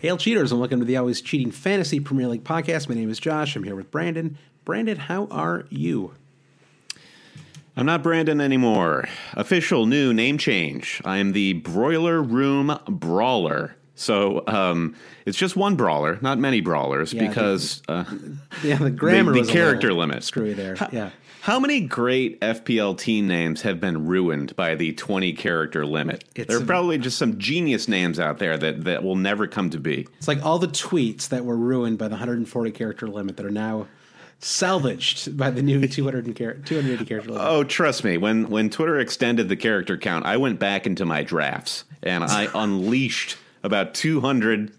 Hail cheaters, and welcome to the Always Cheating Fantasy Premier League podcast. My name is Josh. I'm here with Brandon. Brandon, how are you? I'm not Brandon anymore. Official new name change. I am the Broiler Room Brawler. So it's just one brawler, not many brawlers, because the grammar the was character limit. Screwy there. How many great FPL team names have been ruined by the 20-character limit? There are probably just some genius names out there that will never come to be. It's like all the tweets that were ruined by the 140-character limit that are now salvaged by the new 280-character limit. Oh, trust me. When Twitter extended the character count, I went back into my drafts, and I unleashed about 200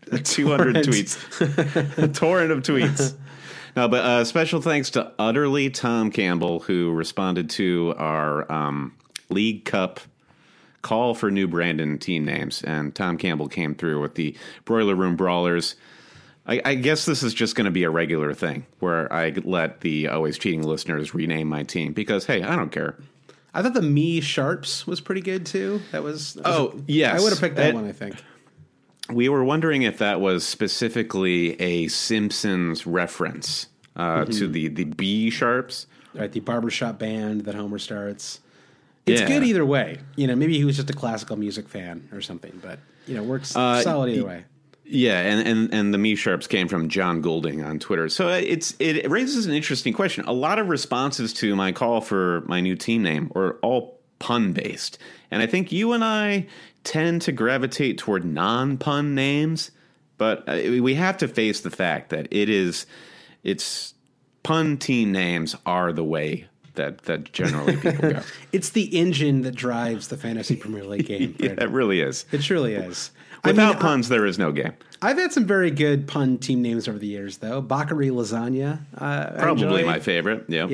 tweets. A torrent of tweets. No, but special thanks to Utterly Tom Campbell, who responded to our League Cup call for new Brandon team names. And Tom Campbell came through with the Broiler Room Brawlers. I guess this is just going to be a regular thing where I let the Always Cheating listeners rename my team because, hey, I don't care. I thought the Me Sharps was pretty good, too. Yes. I would have picked that one, I think. We were wondering if that was specifically a Simpsons reference to the B Sharps. Right, the barbershop band that Homer starts. It's good either way. Maybe he was just a classical music fan or something, but, works solid either way. Yeah, and the Me Sharps came from John Goulding on Twitter. So it raises an interesting question. A lot of responses to my call for my new team name are all pun-based. And I think you and I tend to gravitate toward non-pun names, but we have to face the fact that it's pun team names are the way that generally people go. It's the engine that drives the Fantasy Premier League game. Yeah, it really is. It truly is. Without puns, there is no game. I've had some very good pun team names over the years, though. Bakary Lasagna. Probably my favorite. Yep.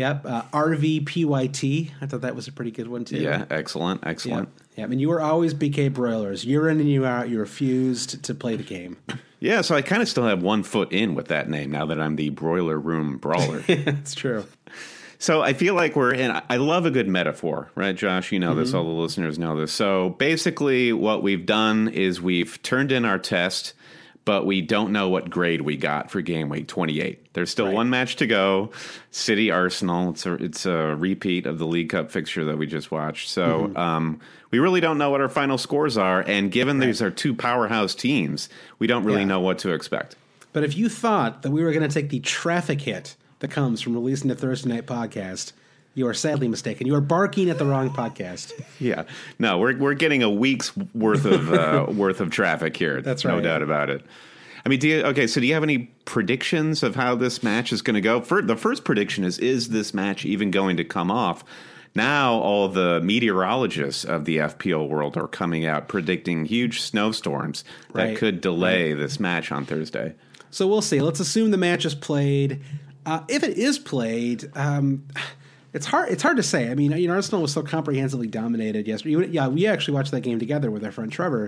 RVPYT. I thought that was a pretty good one, too. Yeah, excellent. Yeah, and you were always BK Broilers. You're in and you out. You refused to play the game. Yeah, so I kind of still have one foot in with that name now that I'm the Broiler Room Brawler. That's true. So I feel like we're in. I love a good metaphor, right, Josh? You know this. All the listeners know this. So basically what we've done is we've turned in our test, but we don't know what grade we got for game week 28. There's still one match to go. City Arsenal. It's a repeat of the League Cup fixture that we just watched. So we really don't know what our final scores are. And given these are two powerhouse teams, we don't really know what to expect. But if you thought that we were going to take the traffic hit that comes from releasing the Thursday Night Podcast, you are sadly mistaken. You are barking at the wrong podcast. Yeah, no, we're getting a week's worth of traffic here. That's right. No doubt about it. I mean, do you have any predictions of how this match is going to go? The first prediction is this match even going to come off? Now all the meteorologists of the FPL world are coming out predicting huge snowstorms that could delay this match on Thursday. So we'll see. Let's assume the match is played. If it is played, it's hard to say. I mean, Arsenal was so comprehensively dominated yesterday. Yeah, we actually watched that game together with our friend Trevor,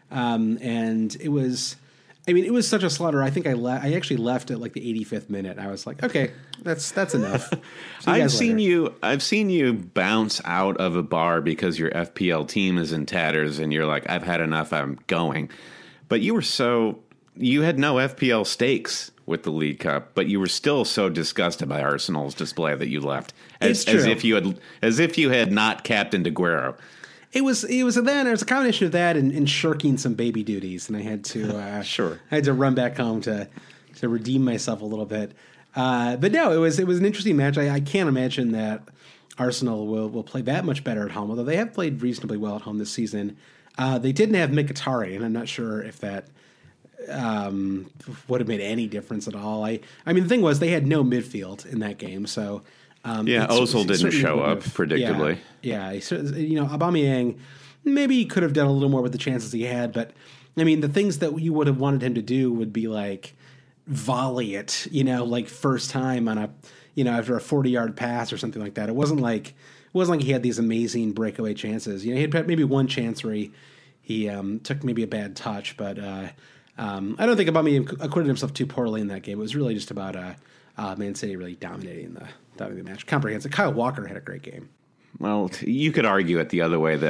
and it was such a slaughter. I think I actually left at like the 85th minute. I was like, okay, that's enough. I've seen you bounce out of a bar because your FPL team is in tatters, and you're like, I've had enough. I'm going. But you had no FPL stakes with the League Cup, but you were still so disgusted by Arsenal's display that you left, as if you had not captained Aguero. It was a combination of that and shirking some baby duties, and I had to I had to run back home to redeem myself a little bit. But no, it was an interesting match. I can't imagine that Arsenal will play that much better at home, although they have played reasonably well at home this season. They didn't have Mkhitaryan, and I'm not sure if that would have made any difference at all. I mean, the thing was they had no midfield in that game, so Ozil didn't show up predictably. Aubameyang maybe he could have done a little more with the chances he had, but I mean, the things that you would have wanted him to do would be like volley it, like first time on after a 40-yard pass or something like that. It wasn't like he had these amazing breakaway chances. He had maybe one chance where he took maybe a bad touch, but I don't think Aubameyang acquitted himself too poorly in that game. It was really just about Man City really dominating the match. Comprehensive. Kyle Walker had a great game. well, you could argue it the other way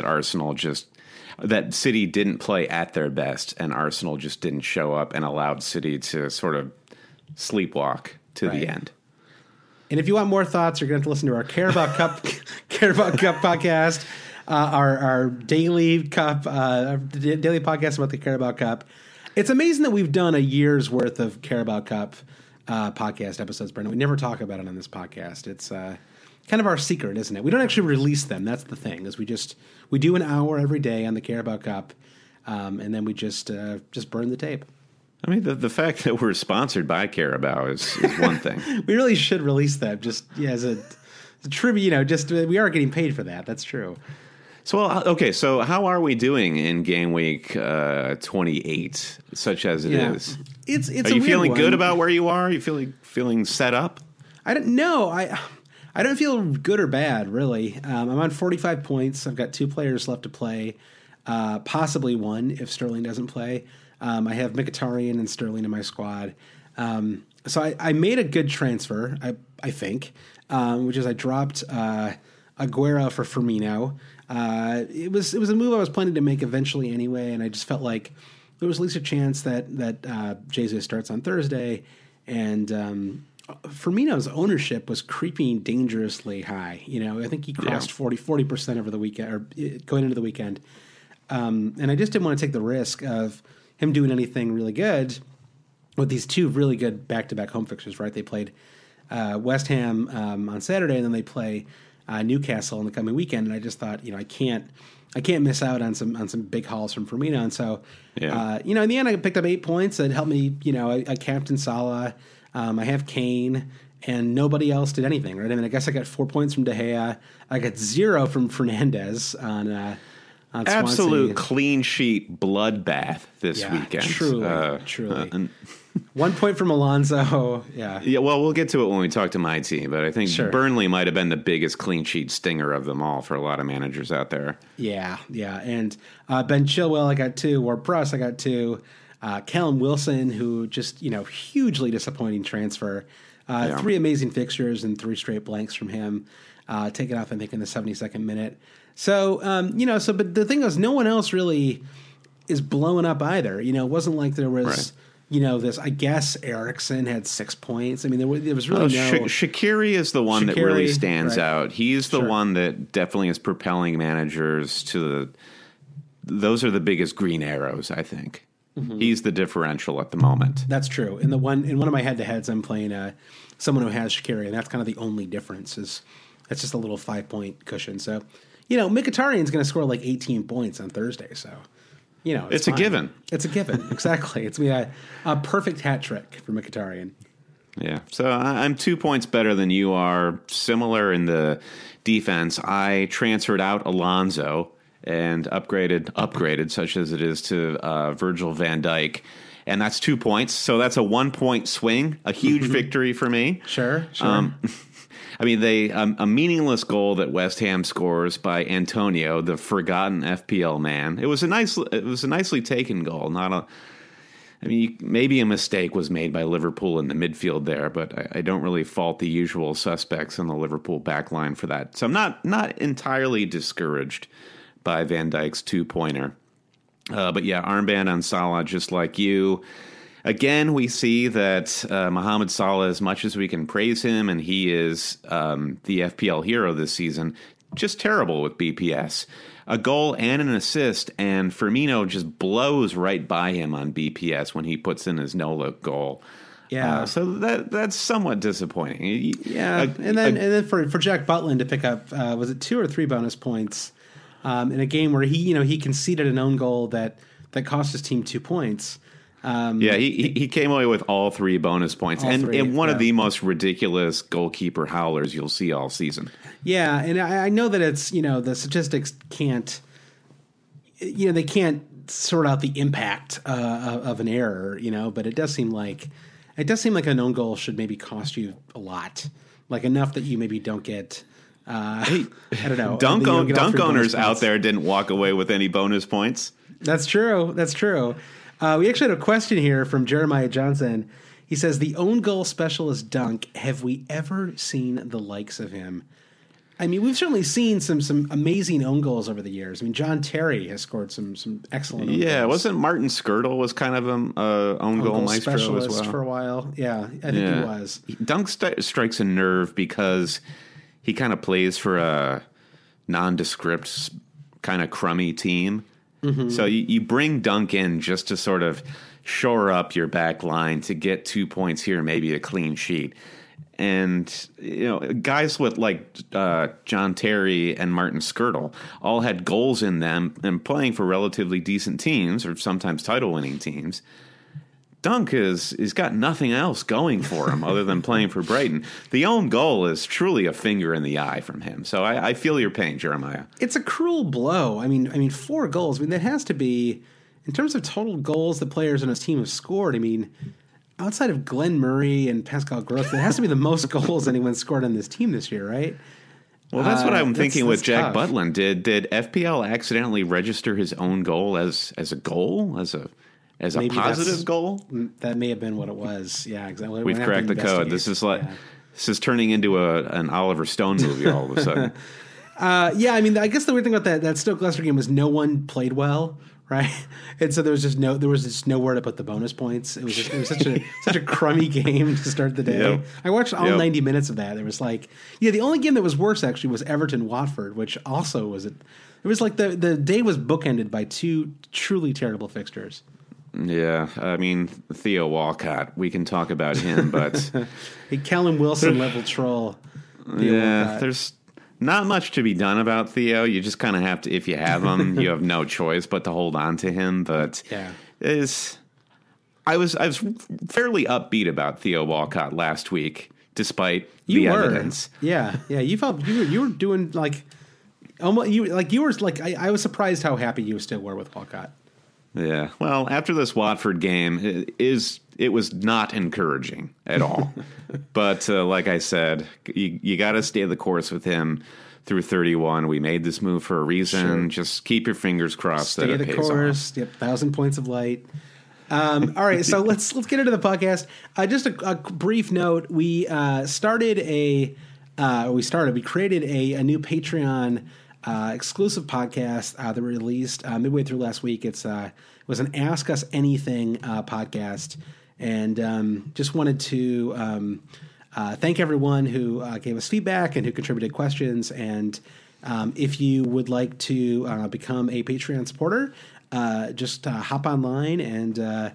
that City didn't play at their best and Arsenal just didn't show up and allowed City to sort of sleepwalk to the end. And if you want more thoughts, you're going to have to listen to our Carabao Cup podcast, our daily daily podcast about the Carabao Cup. It's amazing that we've done a year's worth of Carabao Cup podcast episodes, Brendan. We never talk about it on this podcast. It's kind of our secret, isn't it? We don't actually release them. That's the thing. Is we do an hour every day on the Carabao Cup, and then we just burn the tape. I mean, the fact that we're sponsored by Carabao is one thing. We really should release them as a tribute. We are getting paid for that. That's true. So, okay. So how are we doing in game week 28, such as it is? It's are you feeling good about where you are? Are you feeling set up? I don't know. I don't feel good or bad, really. I'm on 45 points. I've got 2 players left to play, possibly 1 if Sterling doesn't play. I have Mkhitaryan and Sterling in my squad. So I made a good transfer, I think, which is I dropped Aguero for Firmino. It was a move I was planning to make eventually anyway, and I just felt like there was at least a chance that Jesus starts on Thursday, and Firmino's ownership was creeping dangerously high. I think he crossed 40% over the weekend, or going into the weekend, and I just didn't want to take the risk of him doing anything really good with these 2 really good back-to-back home fixtures, right? They played West Ham on Saturday, and then they play Newcastle in the coming weekend. And I just thought, I can't miss out on some big hauls from Firmino. And so, in the end, I picked up 8 points. It helped me. I captained Salah. I have Kane, and nobody else did anything, right? I mean, I guess I got 4 points from De Gea. I got 0 from Fernandez on absolute clean sheet bloodbath this weekend. Truly. 1 point from Alonso. Yeah. Well, we'll get to it when we talk to my team, but I think Burnley might have been the biggest clean sheet stinger of them all for a lot of managers out there. Yeah. And Ben Chilwell, I got 2. Ward-Prowse, I got 2. Callum Wilson, who just hugely disappointing transfer. 3 amazing fixtures and 3 straight blanks from him. Taken off, I think, in the 72nd minute. So, but the thing is, no one else really is blowing up either. It wasn't like there was, this, I guess Eriksen had 6 points. I mean, there was really no... Shaqiri is the one that really stands out. He's the one that definitely is propelling managers to those are the biggest green arrows, I think. Mm-hmm. He's the differential at the moment. That's true. In one of my head-to-heads, I'm playing someone who has Shaqiri, and that's kind of the only difference is that's just a little 5-point cushion. So... Mkhitaryan's going to score like 18 points on Thursday, so it's a given. It's a given, exactly. It's going to be a perfect hat trick for Mkhitaryan. Yeah, so I'm 2 points better than you are. Similar in the defense. I transferred out Alonso and upgraded, such as it is, to Virgil van Dijk. And that's 2 points. So that's a 1 point swing, a huge victory for me. Sure. I mean, a meaningless goal that West Ham scores by Antonio, the forgotten FPL man. It was a nicely taken goal. Maybe a mistake was made by Liverpool in the midfield there, but I don't really fault the usual suspects in the Liverpool backline for that. So I'm not entirely discouraged by Van Dijk's 2-pointer. But yeah, armband on Salah, just like you. Again, we see that Mohamed Salah, as much as we can praise him, and he is the FPL hero this season, just terrible with BPS. A goal and an assist, and Firmino just blows right by him on BPS when he puts in his no-look goal. Yeah, so that's somewhat disappointing. Yeah, and then for Jack Butland to pick up, was it 2 or 3 bonus points in a game where he conceded an own goal that cost his team 2 points. He came away with all 3 bonus points, and one of the most ridiculous goalkeeper howlers you'll see all season. Yeah, and I know that it's the statistics can't they can't sort out the impact of an error, but it does seem like an own goal should maybe cost you a lot, like enough that you maybe don't get. I don't know. Dunk owners out there didn't walk away with any bonus points. That's true. We actually had a question here from Jeremiah Johnson. He says, the own goal specialist Dunk, have we ever seen the likes of him? I mean, we've certainly seen some amazing own goals over the years. I mean, John Terry has scored some excellent own goals. Wasn't Martin Skirtle was kind of an own goal maestro specialist as well for a while? Yeah, I think he was. Dunk strikes a nerve because he kind of plays for a nondescript, kind of crummy team. Mm-hmm. So you bring Dunk in just to sort of shore up your back line to get 2 points here, maybe a clean sheet. And, guys with like John Terry and Martin Skirtle all had goals in them and playing for relatively decent teams or sometimes title-winning teams. Dunk is got nothing else going for him other than playing for Brighton. The own goal is truly a finger in the eye from him. So I feel your pain, Jeremiah. It's a cruel blow. I mean, 4 goals. I mean, that has to be, in terms of total goals the players on his team have scored, I mean, outside of Glenn Murray and Pascal Gross, that has to be the most goals anyone scored on this team this year, right? Well, that's what I'm thinking with Jack Butland. Did FPL accidentally register his own goal as a goal, as a positive goal? That may have been what it was. Yeah, exactly. We've cracked the code. This is turning into an Oliver Stone movie all of a sudden. I mean, I guess the weird thing about that Stoke Leicester game was no one played well, right? And so there was just nowhere to put the bonus points. It was such a crummy game to start the day. Yep. I watched all 90 minutes of that. It was like, the only game that was worse actually was Everton Watford, which also was it was like the day was bookended by 2 truly terrible fixtures. Yeah, I mean, Theo Walcott, we can talk about him, but Callum Wilson level troll. There's not much to be done about Theo. You just kind of have to, if you have him, you have no choice but to hold on to him. But I was fairly upbeat about Theo Walcott last week, despite the evidence. Yeah, you felt you were doing like almost I was surprised how happy you still were with Walcott. Yeah, well, after this Watford game, it was not encouraging at all. But like I said, you got to stay the course with him through 31. We made this move for a reason. Sure. Just keep your fingers crossed that it pays off. Stay the course. Yep, 1,000 points of light. All right, so let's get into the podcast. Just a brief note: we created a new Patreon exclusive podcast that we released midway through last week. It was an Ask Us Anything podcast, and just wanted to thank everyone who gave us feedback and who contributed questions. And if you would like to become a Patreon supporter, just hop online and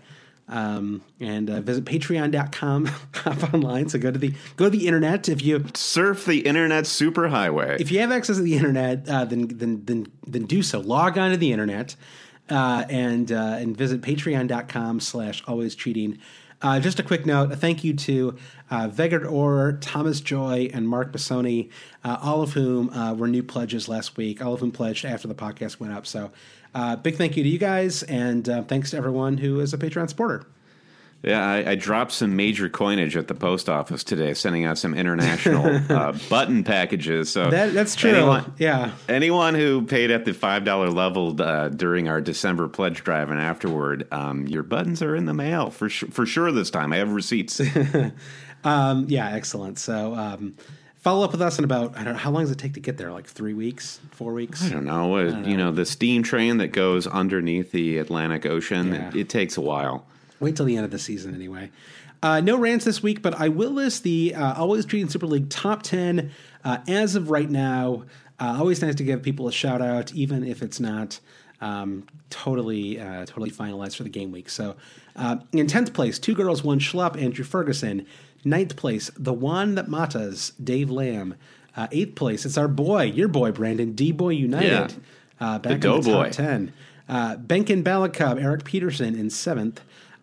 visit patreon.com. Hop online. So go to the internet. If you surf the internet superhighway, if you have access to the internet, then do so. Log on to the internet and visit patreon.com/alwayscheating. Just a quick note, a thank you to Vegard Orr, Thomas Joy, and Mark Bassoni, all of whom were new pledges last week, all of whom pledged after the podcast went up. So big thank you to you guys, and thanks to everyone who is a Patreon supporter. Yeah, I dropped some major coinage at the post office today, sending out some international button packages. So that's true. Anyone who paid at the $5 level during our December pledge drive and afterward, your buttons are in the mail for sure this time. I have receipts. Excellent. So follow up with us in about, I don't know, how long does it take to get there? Like 3 weeks, 4 weeks? I don't know. The steam train that goes underneath the Atlantic Ocean, it takes a while. Wait till the end of the season anyway. No rants this week, but I will list the Always Treating Super League top 10 as of right now. Always nice to give people a shout out, even if it's not totally finalized for the game week. So in 10th place, 2 Girls, 1 Schlupp, Andrew Ferguson. 9th place, The One That Matas, Dave Lamb. 8th place, it's your boy, Brandon, D-Boy United. Back in the top 10. Benkin Balakub, Eric Peterson in 7th.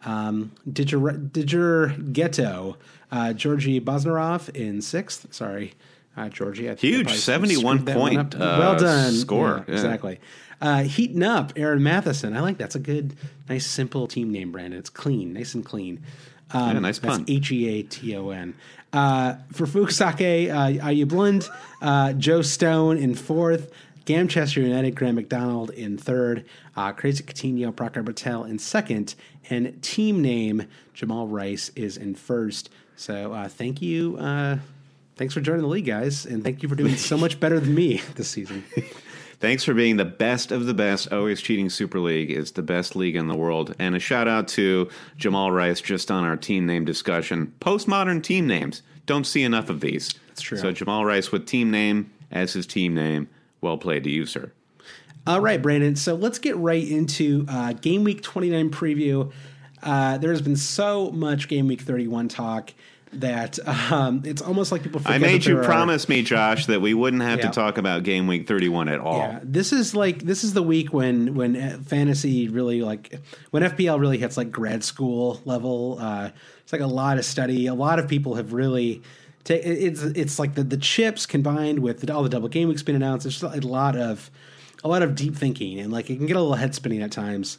Didger Ghetto, Georgi Bosnarov in 6th. Sorry, Georgie. Huge 71 point well done score. Yeah. Exactly. Heating Up, Aaron Matheson. I like that's a good, nice, simple team name, Brandon. It's clean, nice and clean. Nice pun. That's Heaton. For Fukusake, Ayu Blund, Joe Stone in 4th. Gamchester United, Graham McDonald in 3rd, Crazy Coutinho, Prakar Patel in 2nd, and team name Jamal Rice is in 1st. So thank you Thanks for joining the league, guys, and thank you for doing so much better than me this season. Thanks for being the best of the best. Always Cheating Super League is the best league in the world. And a shout out to Jamal Rice just on our team name discussion. Postmodern team names. Don't see enough of these. That's true. So Jamal Rice with team name as his team name. Well played to you, sir. All right, Brandon. So let's get right into Game Week 29 preview. There's been so much Game Week 31 talk that it's almost like people forget. I made you promise me, Josh, that we wouldn't have to talk about Game Week 31 at all. Yeah, this is the week when fantasy really when FPL really hits like grad school level. It's like a lot of study. A lot of people have really it's like the chips combined with all the double game weeks being announced. It's just a lot of deep thinking, and like it can get a little head spinning at times.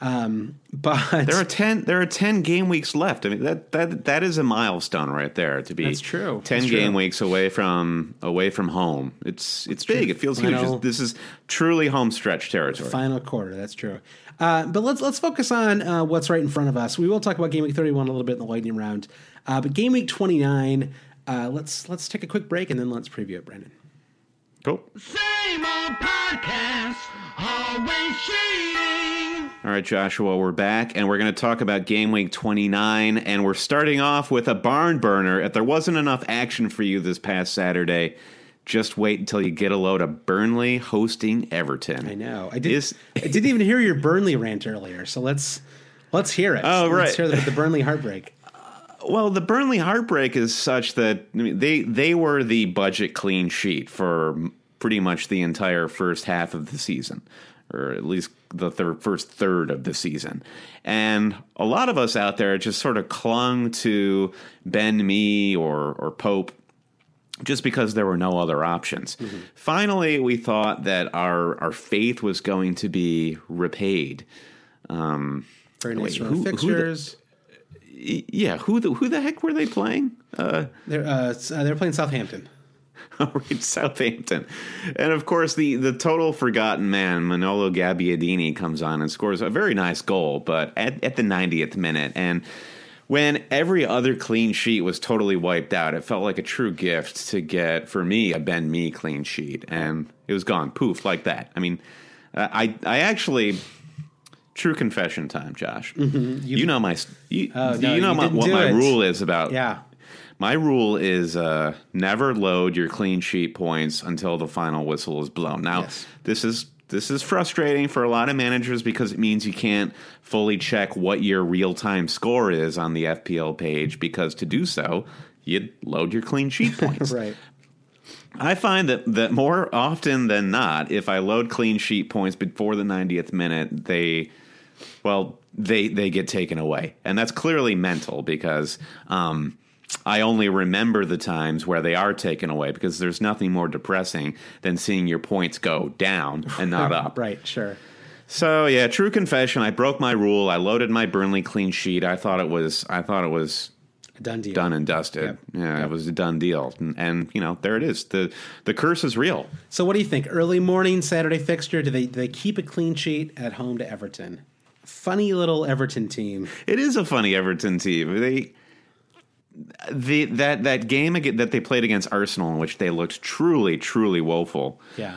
But there are 10 game weeks left. I mean that is a milestone right there to be. That's true. 10 game weeks away from home. It's big. It feels huge. This is truly home stretch territory. Final quarter. That's true. But let's focus on what's right in front of us. We will talk about Game Week 31 a little bit in the lightning round. But Game Week 29. Let's take a quick break and then let's preview it, Brandon. Cool. Same old podcast, always cheating. All right, Joshua, we're back, and we're going to talk about Game Week 29, and we're starting off with a barn burner. If there wasn't enough action for you this past Saturday, just wait until you get a load of Burnley hosting Everton. I know. I didn't even hear your Burnley rant earlier, so let's hear it. Oh, right. Let's hear the Burnley heartbreak. Well, the Burnley heartbreak is such that they were the budget clean sheet for pretty much the entire first half of the season, or at least the first third of the season. And a lot of us out there just sort of clung to Ben Mee or Pope just because there were no other options. Mm-hmm. Finally, we thought that our faith was going to be repaid. Very nice fixtures. Who the heck were they playing? They're playing Southampton. Oh, right, Southampton. And of course, the total forgotten man, Manolo Gabbiadini, comes on and scores a very nice goal, but at the 90th minute. And when every other clean sheet was totally wiped out, it felt like a true gift to get, for me, a Ben Mee clean sheet. And it was gone, poof, like that. I mean, I actually... True confession time, Josh. Mm-hmm. You know what my rule is about. Yeah. My rule is never load your clean sheet points until the final whistle is blown. Now, This is frustrating for a lot of managers because it means you can't fully check what your real-time score is on the FPL page, because to do so, you load your clean sheet points. Right. I find that more often than not, if I load clean sheet points before the 90th minute, they get taken away. And that's clearly mental, because I only remember the times where they are taken away, because there's nothing more depressing than seeing your points go down and not up. Right, sure. So, yeah, true confession, I broke my rule. I loaded my Burnley clean sheet. I thought it was a done deal. Done and dusted. Yep. Yeah, It was a done deal. And there it is. The curse is real. So what do you think? Early morning Saturday fixture, do they keep a clean sheet at home to Everton? Funny little Everton team. It is a funny Everton team. That game that they played against Arsenal, in which they looked truly, truly woeful. Yeah.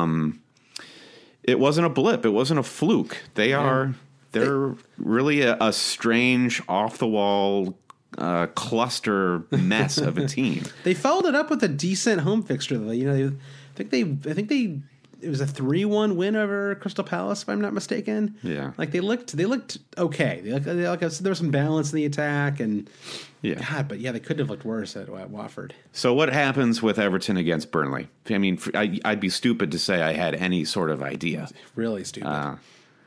It wasn't a blip. It wasn't a fluke. They're really a strange, off the wall cluster mess of a team. They followed it up with a decent home fixture, though. I think it was a 3-1 win over Crystal Palace, if I'm not mistaken. Yeah, like they looked okay. There was some balance in the attack, and they couldn't have looked worse at Watford. So what happens with Everton against Burnley? I mean, I'd be stupid to say I had any sort of idea. Really stupid.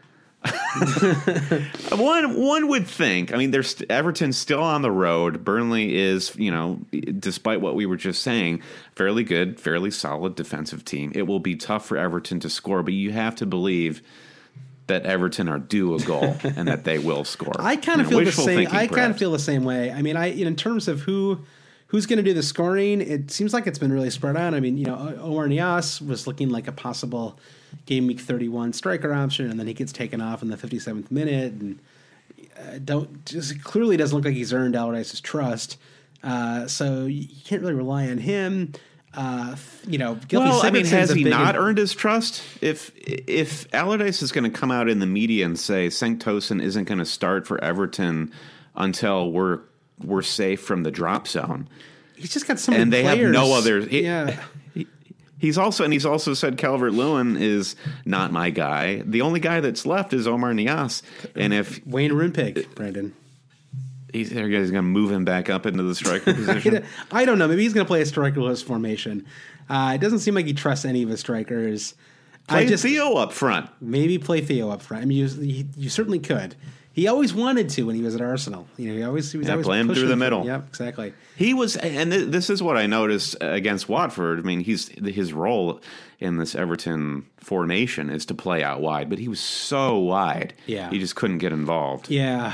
One would think. I mean, Everton's still on the road. Burnley is, despite what we were just saying, fairly good, fairly solid defensive team. It will be tough for Everton to score, but you have to believe that Everton are due a goal and that they will score. I kind of feel the same. I kind of feel the same way. I mean, in terms of who's going to do the scoring, it seems like it's been really spread out. I mean, Omar Niasse was looking like a possible Game Week 31 striker option, and then he gets taken off in the 57th minute, and clearly doesn't look like he's earned Allardyce's trust. So you can't really rely on him. Gylfi Well, I mean, Sigurdsson's has a he big not earned his trust? If Allardyce is going to come out in the media and say Cenk Tosun isn't going to start for Everton until we're safe from the drop zone, He's just got so many and they players. have no other. Yeah. He's also said Calvert-Lewin is not my guy. The only guy that's left is Omar Niasse, and if Wayne Roonpig, Brandon. he's going to move him back up into the striker position. I don't know. Maybe he's going to play a strikerless formation. It doesn't seem like he trusts any of his strikers. Play Theo up front. Maybe play Theo up front. I mean, you certainly could. He always wanted to when he was at Arsenal. He was always play him through the middle. Yep, exactly. He was, and this is what I noticed against Watford. I mean, his role in this Everton formation is to play out wide, but he was so wide, Yeah. he just couldn't get involved. Yeah.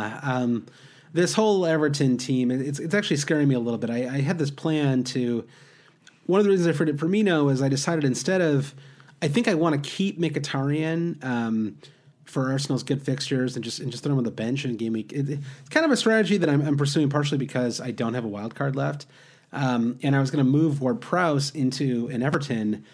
This whole Everton team, it's actually scaring me a little bit. I had this plan to. One of the reasons I for Firmino is I decided instead of, I think I want to keep Mkhitaryan for Arsenal's good fixtures and just throw him on the bench in game week. It's kind of a strategy that I'm pursuing partially because I don't have a wild card left, and I was going to move Ward-Prowse into an Everton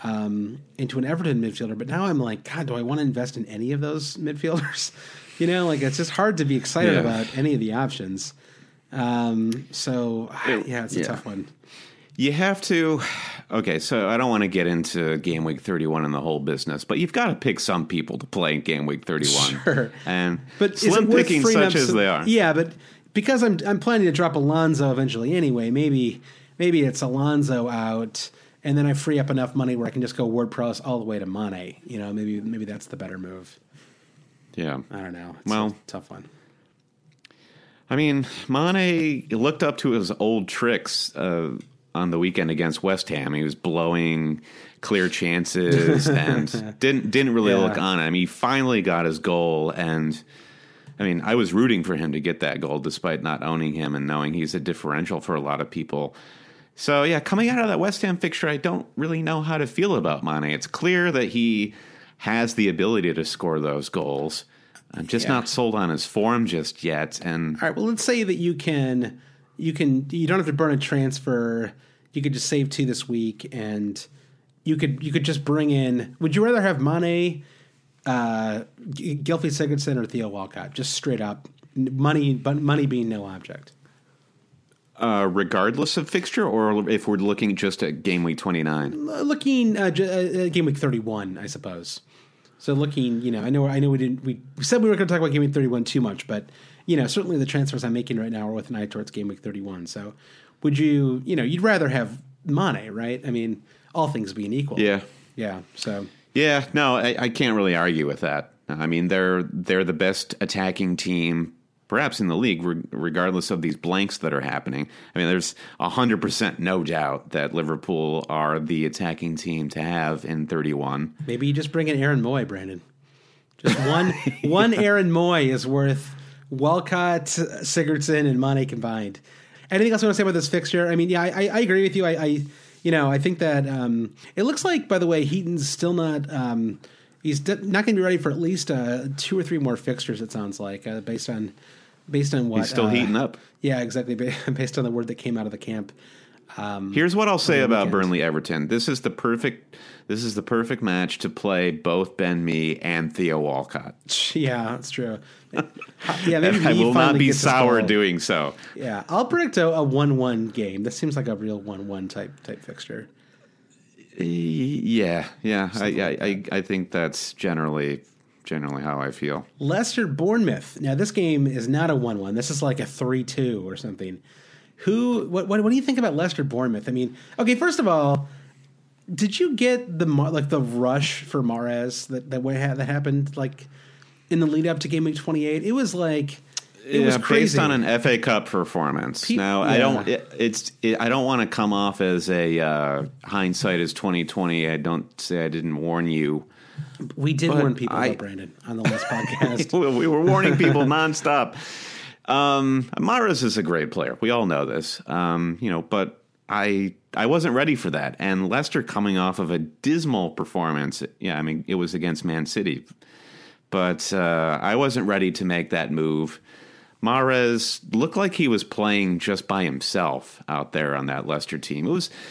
midfielder. But now I'm like, God, do I want to invest in any of those midfielders? It's just hard to be excited about any of the options. It's a tough one. You have to. Okay, so I don't want to get into game week 31 and the whole business, but you've got to pick some people to play in game week 31. Sure, but slim picking such as they are. Yeah, but because I'm planning to drop Alonso eventually anyway, maybe it's Alonso out, and then I free up enough money where I can just go Ward-Prowse all the way to Mane. Maybe that's the better move. Yeah, I don't know. It's a tough one. I mean, Mane looked up to his old tricks on the weekend against West Ham. He was blowing clear chances and didn't really look on it. I mean, he finally got his goal, and I mean, I was rooting for him to get that goal despite not owning him and knowing he's a differential for a lot of people. So, yeah, coming out of that West Ham fixture, I don't really know how to feel about Mane. It's clear that he has the ability to score those goals. I'm just not sold on his form just yet. And all right, well, let's say that you don't have to burn a transfer. You could just save 2 this week, and you could just bring in. Would you rather have Mane, Gylfi Sigurdsson, or Theo Walcott? Just straight up money, but money being no object. Regardless of fixture, or if we're looking just at game week 29, looking game week 31, I suppose. So looking, I know we said we weren't going to talk about game week 31 too much, but certainly the transfers I'm making right now are with an eye towards game week 31. So. Would you, you'd rather have Mane, right? I mean, all things being equal. Yeah. Yeah. So. Yeah. No, I can't really argue with that. I mean, they're the best attacking team, perhaps in the league, regardless of these blanks that are happening. I mean, there's 100% no doubt that Liverpool are the attacking team to have in 31. Maybe you just bring in Aaron Moy, Brandon. Just one Aaron Moy is worth Walcott, Sigurdsson, and Mane combined. Anything else you want to say about this fixture? I mean, I agree with you. I think that it looks like, by the way, Heaton's still not. He's not going to be ready for at least 2 or 3 more fixtures. It sounds like based on what he's still heating up. Yeah, exactly. Based on the word that came out of the camp. Here's what I'll say about Burnley Everton. This is the perfect match to play both Ben Mee and Theo Walcott. Yeah, that's true. Yeah, maybe I will not be sour doing so. Yeah, I'll predict a 1-1 game. This seems like a real 1-1 type fixture. Yeah. I think that's generally how I feel. Leicester Bournemouth. Now this game is not a 1-1. This is like a 3-2 or something. What do you think about Leicester Bournemouth? I mean, okay, first of all, did you get the rush for Mahrez that happened like in the lead up to game week 28? It was like it was crazy based on an FA Cup performance. I don't want to come off as a hindsight is 2020. I don't say I didn't warn you. We did warn people about Brandon on the last podcast. We were warning people nonstop. Mahrez is a great player. We all know this. But I wasn't ready for that. And Leicester coming off of a dismal performance. Yeah, I mean, it was against Man City. But I wasn't ready to make that move. Mahrez looked like he was playing just by himself out there on that Leicester team.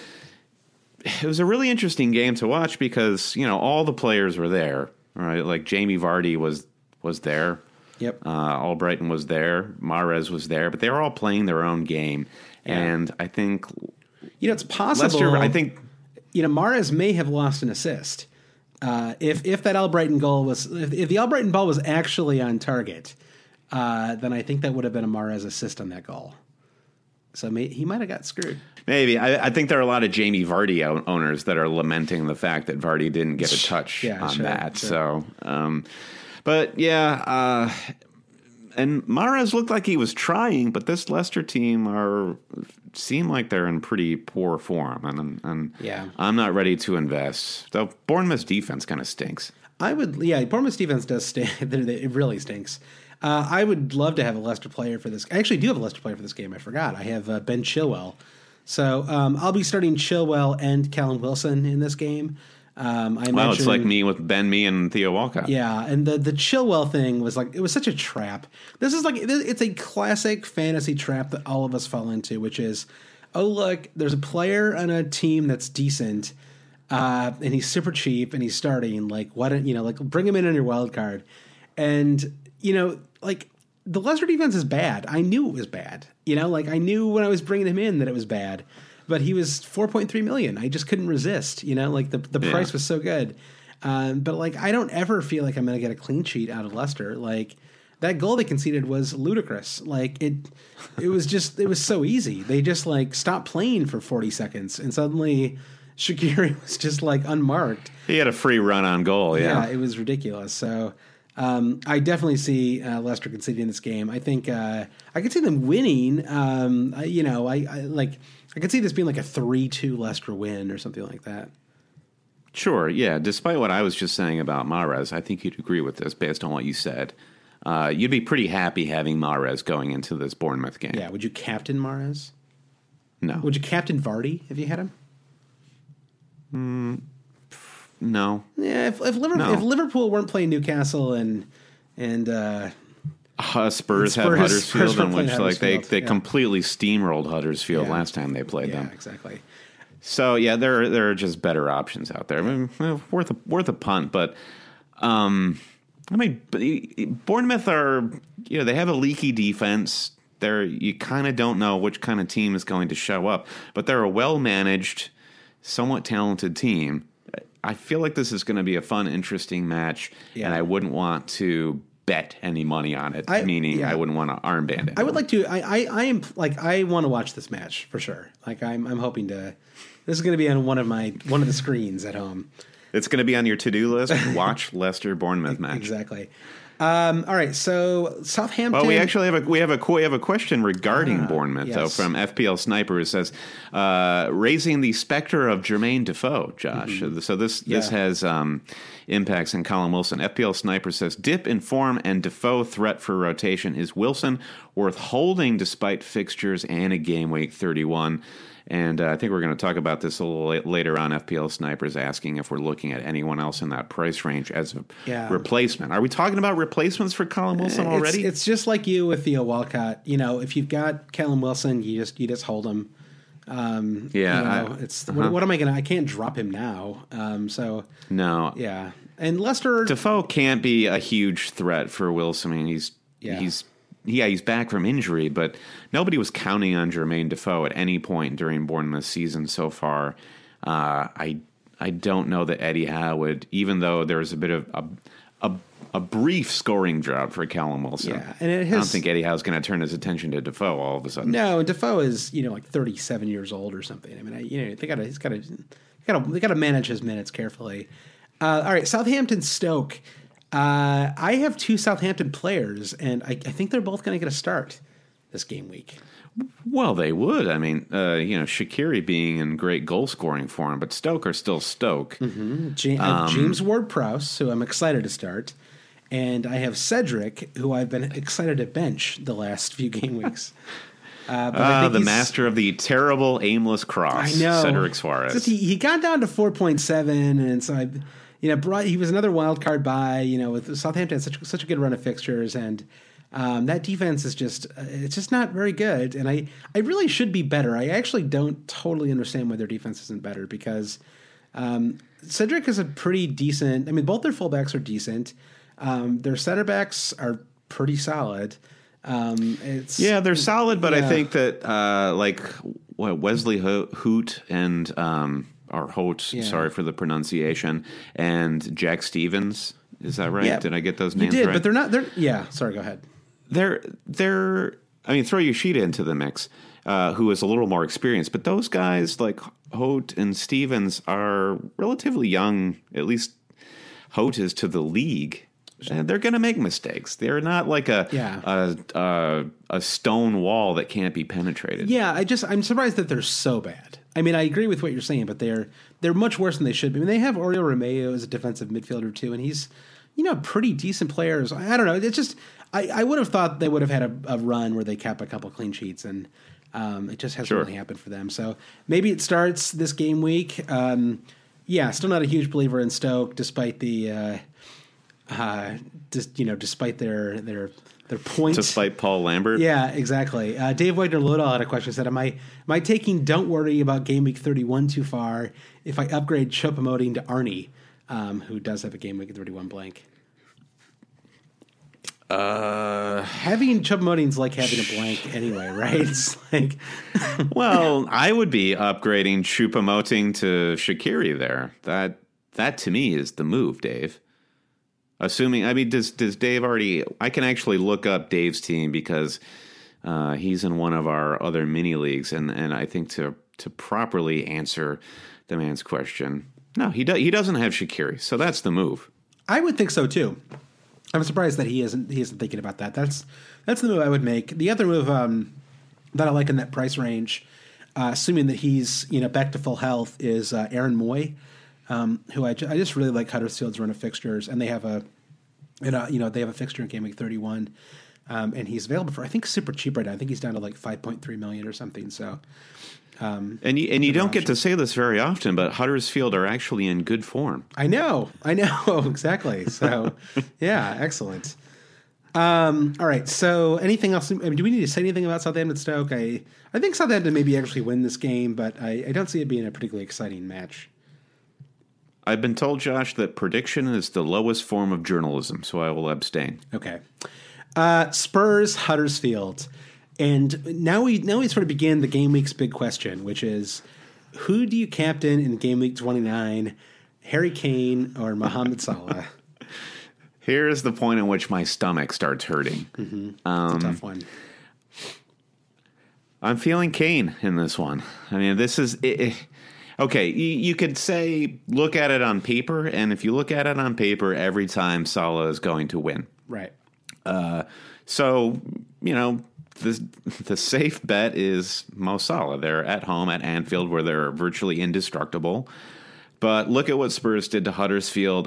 It was a really interesting game to watch because, all the players were there, right? Like Jamie Vardy was there. Yep. Albrighton was there. Mahrez was there, but they were all playing their own game. Yeah. And I think, it's possible. Leicester, I think, Mahrez may have lost an assist. If that Albrighton goal was, if the Albrighton ball was actually on target, then I think that would have been a Mahrez assist on that goal. So he might have got screwed. Maybe. I think there are a lot of Jamie Vardy owners that are lamenting the fact that Vardy didn't get a touch on that. Sure. So, but yeah, and Mahrez looked like he was trying, but this Leicester team seem like they're in pretty poor form, and I'm not ready to invest. So Bournemouth's defense kind of stinks. Bournemouth's defense does stink. It really stinks. I would love to have a Leicester player for this. I actually do have a Leicester player for this game. I forgot. I have Ben Chilwell. So I'll be starting Chilwell and Callum Wilson in this game. It's like me with Ben Mee and Theo Walcott. Yeah, and the Chilwell thing was it was such a trap. This is it's a classic fantasy trap that all of us fall into, which is, oh look, there's a player on a team that's decent, and he's super cheap and he's starting. Why don't bring him in on your wild card, and the Leicester defense is bad. I knew it was bad. I knew when I was bringing him in that it was bad. But he was $4.3 million. I just couldn't resist. The price was so good. But I don't ever feel like I'm going to get a clean sheet out of Leicester. That goal they conceded was ludicrous. It was so easy. They just stopped playing for 40 seconds, and suddenly Shaqiri was just unmarked. He had a free run on goal. Yeah, it was ridiculous. So. I definitely see Leicester conceding this game. I think I could see them winning. I could see this being a 3-2 Leicester win or something like that. Sure, yeah. Despite what I was just saying about Mahrez, I think you'd agree with this based on what you said. You'd be pretty happy having Mahrez going into this Bournemouth game. Yeah. Would you captain Mahrez? No. Would you captain Vardy if you had him? No. Yeah, if Liverpool weren't playing Newcastle and Spurs have Huddersfield, in which they yeah. completely steamrolled Huddersfield last time they played them. Yeah, exactly. So yeah, there are just better options out there. I mean, worth a punt, but Bournemouth are they have a leaky defense. You kind of don't know which kind of team is going to show up, but they're a well managed, somewhat talented team. I feel like this is going to be a fun, interesting match, and I wouldn't want to bet any money on it. I wouldn't want to armband it. I would like to. I want to watch this match for sure. I'm hoping to. This is going to be on one of the screens at home. It's going to be on your to-do list. Watch Leicester Bournemouth match. Exactly. All right, so Southampton. Well, we actually have a question regarding Bournemouth though from FPL Sniper. It says raising the specter of Jermaine Defoe, Josh. Mm-hmm. So this has impacts on Callum Wilson. FPL Sniper says dip in form and Defoe threat for rotation. Is Wilson worth holding despite fixtures and a game week 31? And I think we're going to talk about this a little later on. FPL Snipers asking if we're looking at anyone else in that price range as a replacement. Are we talking about replacements for Callum Wilson already? It's just like you with Theo Walcott. If you've got Callum Wilson, you just hold him. What am I going to? I can't drop him now. No. Yeah, and Leicester Defoe can't be a huge threat for Wilson. I mean, he's back from injury, but nobody was counting on Jermaine Defoe at any point during Bournemouth's season so far. I don't know that Eddie Howe would, even though there's a bit of a brief scoring drought for Callum Wilson. Yeah, and I don't think Eddie Howe's going to turn his attention to Defoe all of a sudden. No, and Defoe is 37 years old or something. I mean, they got to manage his minutes carefully. All right, Southampton Stoke. I have two Southampton players, and I think they're both going to get a start this game week. Well, they would. I mean, Shaqiri being in great goal-scoring form, but Stoke are still Stoke. Mm-hmm. James Ward-Prowse, who I'm excited to start, and I have Cedric, who I've been excited to bench the last few game weeks. The master of the terrible, aimless cross, I know. Cedric Suarez. He got down to 4.7, and so he was another wild card buy. With Southampton had such a good run of fixtures, and That defense is it's just not very good, and I really should be better. I actually don't totally understand why their defense isn't better because Cedric is a pretty decent. I mean, both their fullbacks are decent. Their center backs are pretty solid. They're solid, but I think that Wesley Hoot and or Holt, sorry for the pronunciation, and Jack Stevens. Is that right? Yeah. Did I get those names right? But they're not. Sorry, go ahead. They're. I mean, throw Yoshida into the mix, who is a little more experienced, but those guys like Holt and Stevens are relatively young. At least Holt is to the league. And they're going to make mistakes. They're not like a stone wall that can't be penetrated. Yeah, I'm surprised that they're so bad. I mean, I agree with what you're saying, but they're much worse than they should be. I mean, they have Oriol Romeo as a defensive midfielder too, and he's pretty decent player. I don't know. It's just I would have thought they would have had a run where they kept a couple clean sheets, and it just hasn't really happened for them. So maybe it starts this game week. Still not a huge believer in Stoke, despite the. Despite their points. Despite Paul Lambert. Yeah, exactly. Dave Wagner-Lodal had a question. Said, am I taking don't worry about game week 31 too far if I upgrade Choupo-Moting to Arnie, who does have a game week 31 blank? Having Choupo-Moting's like having a blank anyway, right? It's like... Well, I would be upgrading Choupo-Moting to Shaqiri there. That to me is the move, Dave. Assuming, I mean, does Dave already? I can actually look up Dave's team because he's in one of our other mini leagues, and I think to properly answer the man's question, no, he doesn't have Shaqiri, so that's the move. I would think so too. I'm surprised that he isn't thinking about that. That's the move I would make. The other move that I like in that price range, assuming that he's back to full health, is Aaron Moy. Who I just really like Huddersfield's run of fixtures, and they have a fixture in game week 31, and he's available for I think super cheap right now. I think he's down to like 5.3 million or something. So, and you don't get to say this very often, but Huddersfield are actually in good form. I know exactly. So, yeah, excellent. All right. So, anything else? I mean, do we need to say anything about Southampton Stoke? I think Southampton maybe actually win this game, but I don't see it being a particularly exciting match. I've been told, Josh, that prediction is the lowest form of journalism, so I will abstain. Okay. Spurs, Huddersfield. And now we sort of begin the game week's big question, which is, who do you captain in game week 29, Harry Kane or Mohamed Salah? Here's the point in which my stomach starts hurting. Mm-hmm. It's a tough one. I'm feeling Kane in this one. I mean, this is... Okay, you could say look at it on paper, and if you look at it on paper, every time Salah is going to win. Right. So, the safe bet is Mo Salah. They're at home at Anfield where they're virtually indestructible. But look at what Spurs did to Huddersfield.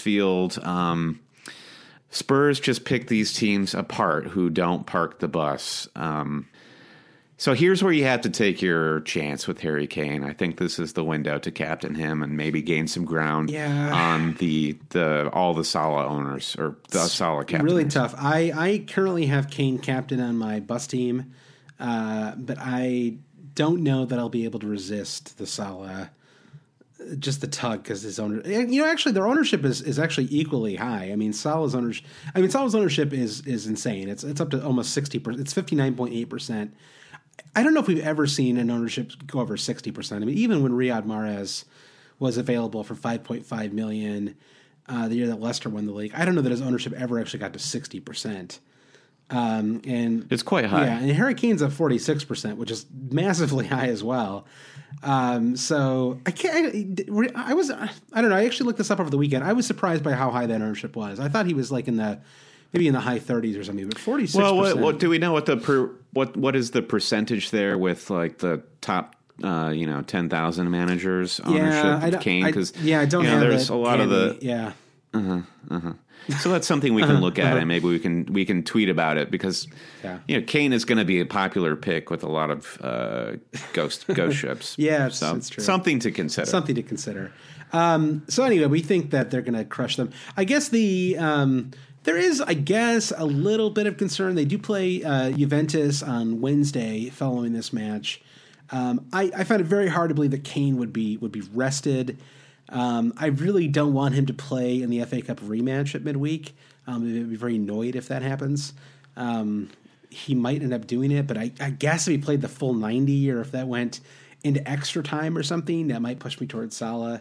Spurs just pick these teams apart who don't park the bus. So here's where you have to take your chance with Harry Kane. I think this is the window to captain him and maybe gain some ground on all the Salah owners or the Salah captains. Really tough. I currently have Kane captain on my bus team, but I don't know that I'll be able to resist the Salah, just the tug because his owner. Actually, their ownership is actually equally high. I mean, Salah's ownership is insane. It's up to almost 60%. It's 59.8%. I don't know if we've ever seen an ownership go over 60%. I mean, even when Riyad Mahrez was available for $5.5 million the year that Leicester won the league, I don't know that his ownership ever actually got to 60%. And it's quite high. Yeah, and Harry Kane's at 46%, which is massively high as well. So I don't know. I actually looked this up over the weekend. I was surprised by how high that ownership was. I thought he was like maybe in the high 30s or something, but 46%. Well, what do we know what is the percentage there with like the top 10,000 managers ownership of Kane? Because I don't have there's it a lot handy. of the yeah. So that's something we can look at, and maybe we can tweet about it because Kane is going to be a popular pick with a lot of ghost ships. Yeah, so that's true. Something to consider. So anyway, we think that they're going to crush them. I guess the There is, I guess, a little bit of concern. They do play Juventus on Wednesday following this match. I find it very hard to believe that Kane would be rested. I really don't want him to play in the FA Cup rematch at midweek. I'd be very annoyed if that happens. He might end up doing it, but I guess if he played the full 90 or if that went into extra time or something, that might push me towards Salah.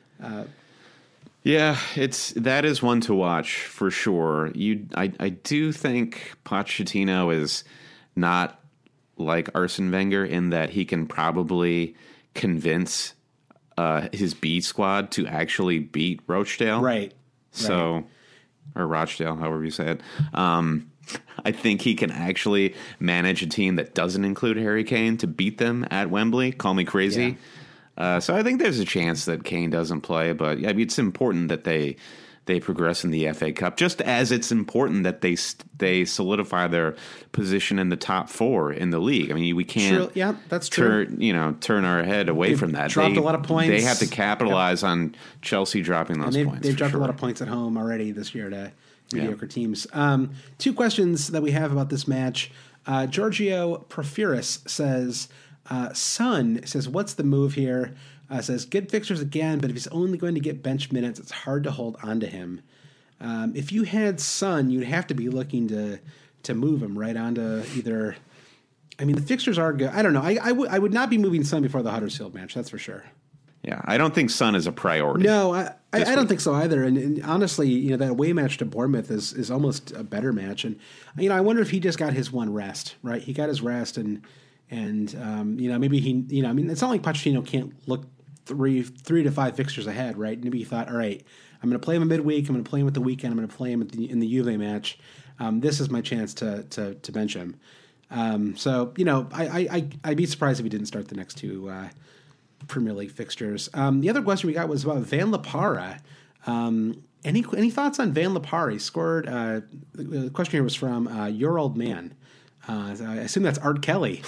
Yeah, that is one to watch for sure. I do think Pochettino is not like Arsene Wenger in that he can probably convince his B squad to actually beat Rochdale. Right. So, or Rochdale, however you say it. I think he can actually manage a team that doesn't include Harry Kane to beat them at Wembley. Call me crazy. Yeah. So I think there's a chance that Kane doesn't play, but I mean, it's important that they progress in the FA Cup, just as it's important that they solidify their position in the top 4 in the league. I mean, we can't that's true. turn our head away from that. Dropped a lot of points. They have to capitalize on Chelsea dropping those points. They've dropped a lot of points at home already this year to mediocre teams. 2 questions that we have about this match. Giorgio Porphyris says, Son says, what's the move here? Says, good fixtures again, but if he's only going to get bench minutes, it's hard to hold on to him. If you had Son, you'd have to be looking to move him right onto either. I mean, the fixtures are good. I don't know. I would not be moving Son before the Huddersfield match. That's for sure. Yeah, I don't think Son is a priority. No, I don't think so either. And honestly, that away match to Bournemouth is almost a better match. And I wonder if he just got his one rest. Right, he got his rest, and maybe he. I mean, it's not like Pochettino can't look 3 to 5 fixtures ahead, right? Maybe he thought, all right, I'm going to play him a midweek. I'm going to play him at the weekend. I'm going to play him in the Juve match. This is my chance to bench him. I'd be surprised if he didn't start the next 2 Premier League fixtures. The other question we got was about Van Lapara. Any thoughts on Van Lapara? He scored. The question here was from Your Old Man. I assume that's Art Kelly.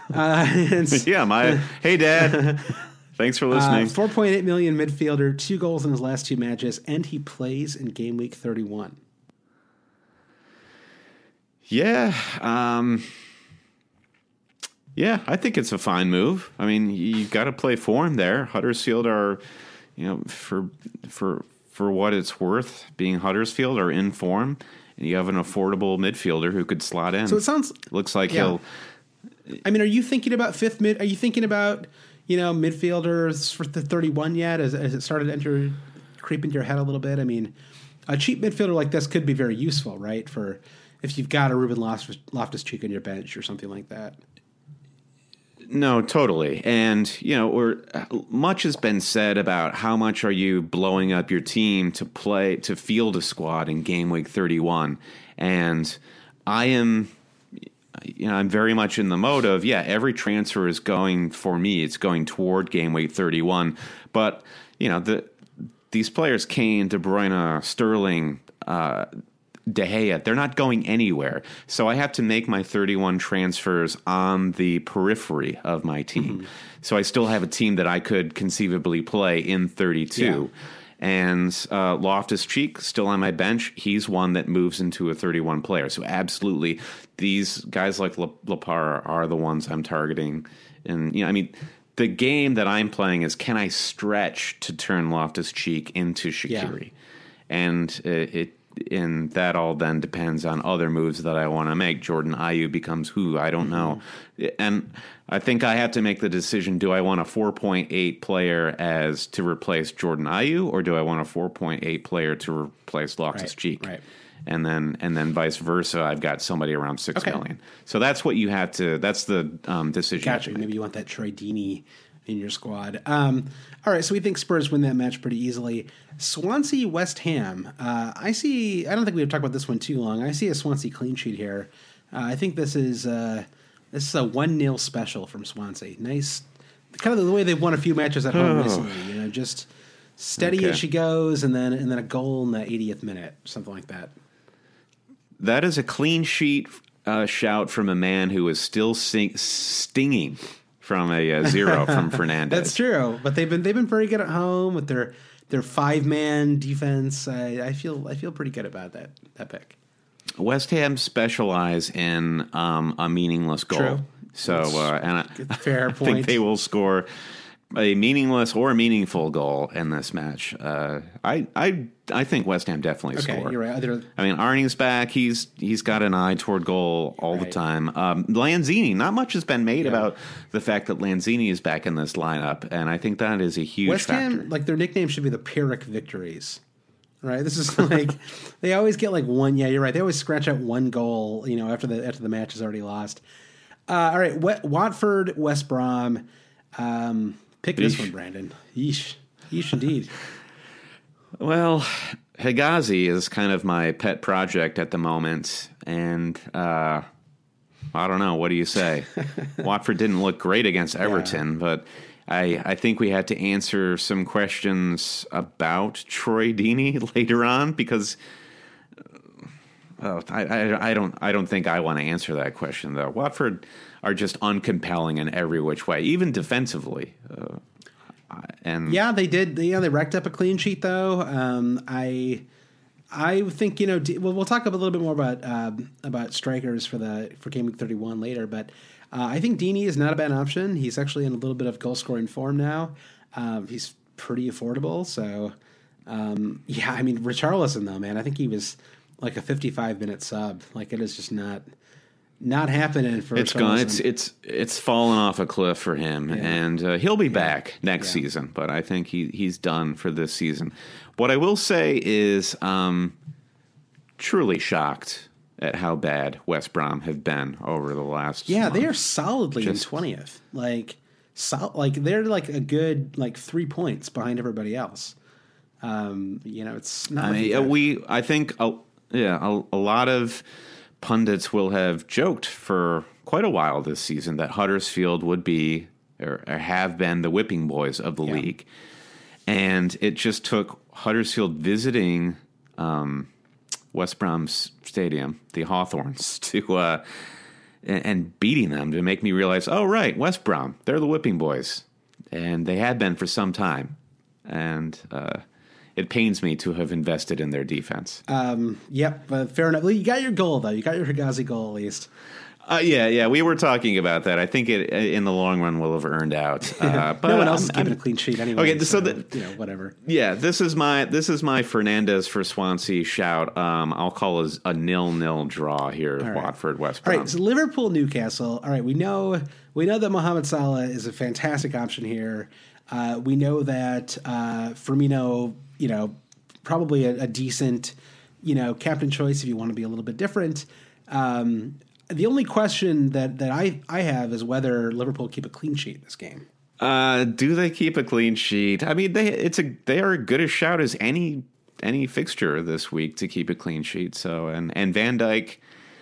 Hey, Dad. Thanks for listening. 4.8 million midfielder, 2 goals in his last 2 matches, and he plays in game week 31. Yeah. I think it's a fine move. I mean, you got to play for him there. Huddersfield are, for what it's worth, being Huddersfield are in form, and you have an affordable midfielder who could slot in. So it looks like he'll. I mean, are you thinking about fifth mid? Are you thinking about midfielders for the 31 yet? As it started to creep into your head a little bit. I mean, a cheap midfielder like this could be very useful, right? For if you've got a Ruben Loftus-Cheek on your bench or something like that. No, totally. And, much has been said about how much are you blowing up your team to field a squad in game week 31. And I'm very much in the mode of, every transfer is going for me. It's going toward game week 31. But, these players, Kane, De Bruyne, Sterling, De Gea, they're not going anywhere. So I have to make my 31 transfers on the periphery of my team. Mm-hmm. So I still have a team that I could conceivably play in 32. Yeah. And Loftus-Cheek, still on my bench, he's one that moves into a 31 player. So absolutely, these guys like Lapara are the ones I'm targeting. And, the game that I'm playing is, can I stretch to turn Loftus-Cheek into Shaqiri? Yeah. And that all then depends on other moves that I want to make. Jordan Ayew becomes who? I don't know. And I think I have to make the decision, do I want a 4.8 player as to replace Jordan Ayew, or do I want a 4.8 player to replace Loftus-Cheek? Right. And then vice versa, I've got somebody around 6 million. So that's what you have to, that's the decision. Gotcha. Maybe you want that Troy Deeney in your squad. All right, so we think Spurs win that match pretty easily. Swansea West Ham. I don't think we've talked about this one too long. I see a Swansea clean sheet here. I think this is a 1-0 special from Swansea. Nice, kind of the way they've won a few matches at home recently. Just steady as she goes, and then a goal in the 80th minute, something like that. That is a clean sheet shout from a man who is still stinging from a 0 from Fernandez. That's true, but they've been very good at home with their their 5-man defense. I feel pretty good about that pick. West Ham specialize in a meaningless goal. True. So, and Fair I point. think they will score a meaningless or meaningful goal in this match. I think West Ham definitely Okay, score. you're right. I mean, Arnie's back. He's got an eye toward goal all the Right. time. Lanzini, not much has been made about the fact that Lanzini is back in this lineup, and I think that is a huge West factor. Ham, like their nickname should be the Pyrrhic Victories, right? This is like they always get like one. Yeah, you're right. They always scratch out one goal, after the match is already lost. All right, Watford, West Brom. Pick this Yeesh. one, Brandon. Yeesh indeed. Well, Higazi is kind of my pet project at the moment, and I don't know. What do you say? Watford didn't look great against Everton, but I think we had to answer some questions about Troy Deeney later on because I don't think I want to answer that question though. Watford are just uncompelling in every which way, even defensively. And Yeah, they did. They racked up a clean sheet though. I think we'll talk a little bit more about strikers for Game Week 31 later, but I think Deeney is not a bad option. He's actually in a little bit of goal scoring form now. He's pretty affordable, so I mean Richarlison though, man, I think he was like a 55-minute sub. Like it is just not happening for it's gone. Richarlison. It's fallen off a cliff for him, and he'll be back next season. But I think he's done for this season. What I will say is, truly shocked at how bad West Brom have been over the last. Yeah, month. they are solidly in 20th. Like they're like a good 3 points behind everybody else. It's not. I think a lot of pundits will have joked for quite a while this season that Huddersfield would be or have been the whipping boys of the league, and it just took Huddersfield visiting West Brom's stadium, the Hawthorns, to and beating them to make me realize, oh right, West Brom, they're the whipping boys, and they had been for some time, and it pains me to have invested in their defense. Yep, fair enough. Well, you got your goal though. You got your Higazi goal at least. Yeah, we were talking about that. I think it in the long run will have earned out. But No one else is keeping a clean sheet anyway. Okay, so whatever. Yeah, this is my Fernandez for Swansea shout. I'll call it a 0-0 draw here. Right. Watford, West All Brom. right, so Liverpool, Newcastle. All right, we know that Mohamed Salah is a fantastic option here. We know that Firmino, probably a decent, captain choice if you want to be a little bit different. The only question that I have is whether Liverpool keep a clean sheet in this game. Do they keep a clean sheet? I mean, they are as good a shout as any fixture this week to keep a clean sheet. So and Van Dijk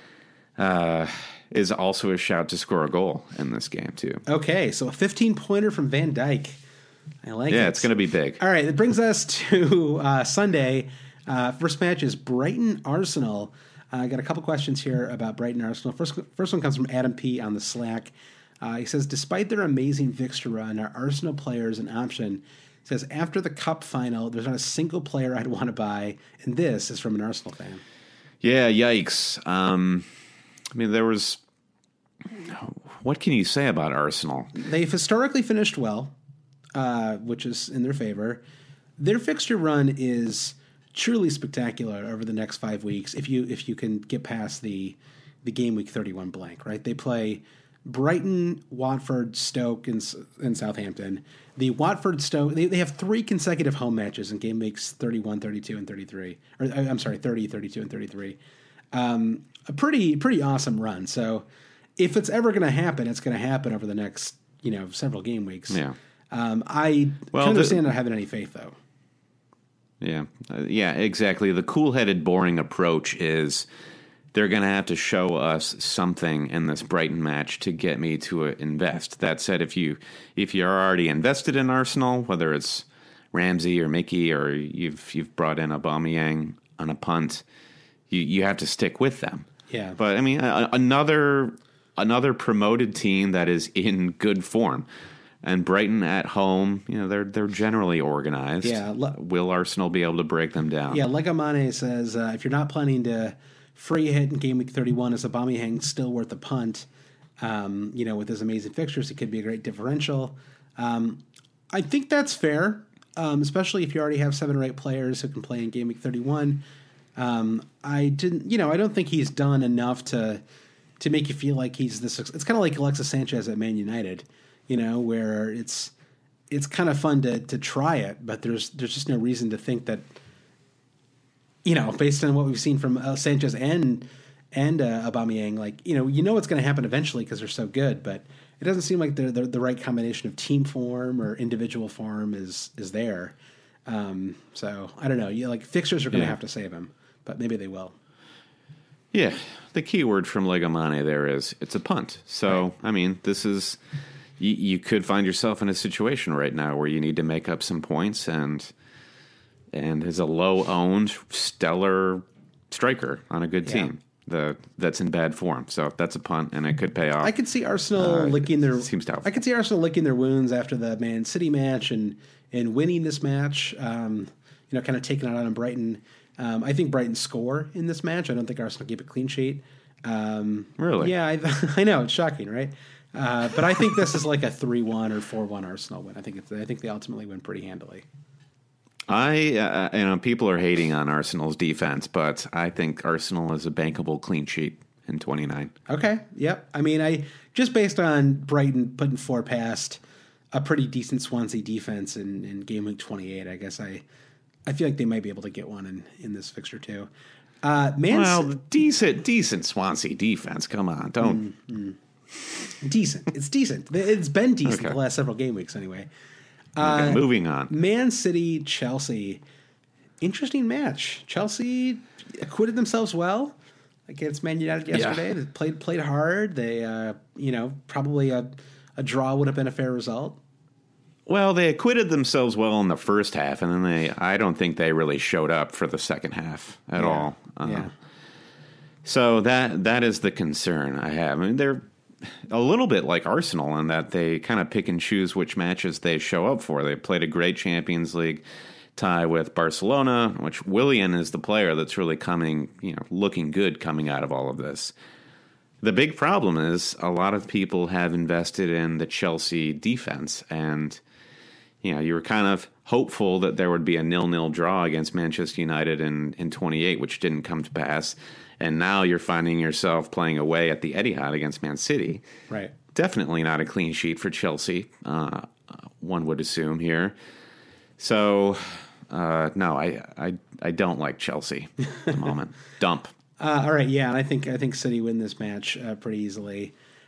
is also a shout to score a goal in this game too. Okay, so a 15-pointer from Van Dijk. I like it. Yeah, it's going to be big. All right, it brings us to Sunday. First match is Brighton-Arsenal. I got a couple questions here about Brighton-Arsenal. First one comes from Adam P. on the Slack. He says, despite their amazing fixture run, are Arsenal players an option? He says, after the Cup final, there's not a single player I'd want to buy, and this is from an Arsenal fan. Yeah, yikes. I mean, there was... What can you say about Arsenal? They've historically finished well, which is in their favor. Their fixture run is truly spectacular over the next 5 weeks if you can get past the game week 31 blank, right? They play Brighton, Watford, Stoke, and Southampton. The Watford Stoke, they have 3 consecutive home matches in game weeks 31, 32, and 33. Or I'm sorry, 30, 32, and 33. A pretty awesome run. So if it's ever going to happen, it's going to happen over the next several game weeks. Yeah. I can understand not having any faith though. Yeah, exactly. The cool-headed, boring approach is they're going to have to show us something in this Brighton match to get me to invest. That said, if you're already invested in Arsenal, whether it's Ramsey or Mickey or you've brought in Aubameyang on a punt, you have to stick with them. Yeah. But I mean, another promoted team that is in good form. And Brighton at home, they're generally organized. Yeah. Will Arsenal be able to break them down? Yeah, Legamane says, if you're not planning to free hit in game week 31, is Aubameyang still worth a punt? With his amazing fixtures, it could be a great differential. I think that's fair, especially if you already have 7 or 8 players who can play in game week 31. I don't think he's done enough to make you feel like he's this. It's kind of like Alexis Sanchez at Man United, where it's kind of fun to try it, but there's just no reason to think that, based on what we've seen from Sanchez and Aubameyang, what's going to happen eventually because they're so good, but it doesn't seem like the right combination of team form or individual form is there. So I don't know. Fixtures are going to have to save him, but maybe they will. Yeah, the key word from Legamane there is it's a punt. So, right. I mean, this is you could find yourself in a situation right now where you need to make up some points, and is a low-owned, stellar striker on a good team that's in bad form. So that's a punt, and it could pay off. I could see Arsenal licking their seems doubtful. I could see Arsenal licking their wounds after the Man City match and winning this match. Kind of taking it out on Brighton. I think Brighton score in this match. I don't think Arsenal keep a clean sheet. Really? Yeah, I know. It's shocking, right? But I think this is like a 3-1 or 4-1 Arsenal win. I think they ultimately win pretty handily. People are hating on Arsenal's defense, but I think Arsenal is a bankable clean sheet in 29. Okay. Yep. I mean, I just based on Brighton putting 4 past a pretty decent Swansea defense in game week 28, I guess I feel like they might be able to get one in this fixture too. Decent Swansea defense. Come on, don't. Decent. It's decent. It's been decent the last several game weeks anyway. Moving on. Man City, Chelsea. Interesting match. Chelsea acquitted themselves well against Man United yesterday. Yeah. They played hard. They, probably a draw would have been a fair result. Well, they acquitted themselves well in the first half, and then I don't think they really showed up for the second half at all. So that is the concern I have. I mean, they're a little bit like Arsenal in that they kind of pick and choose which matches they show up for. They played a great Champions League tie with Barcelona, which Willian is the player that's really looking good coming out of all of this. The big problem is a lot of people have invested in the Chelsea defense, and you were kind of hopeful that there would be a 0-0 draw against Manchester United in 28, which didn't come to pass. And now you're finding yourself playing away at the Etihad against Man City. Right. Definitely not a clean sheet for Chelsea, one would assume here. So, no, I don't like Chelsea at the moment. Dump. All right, yeah, and I think City win this match pretty easily.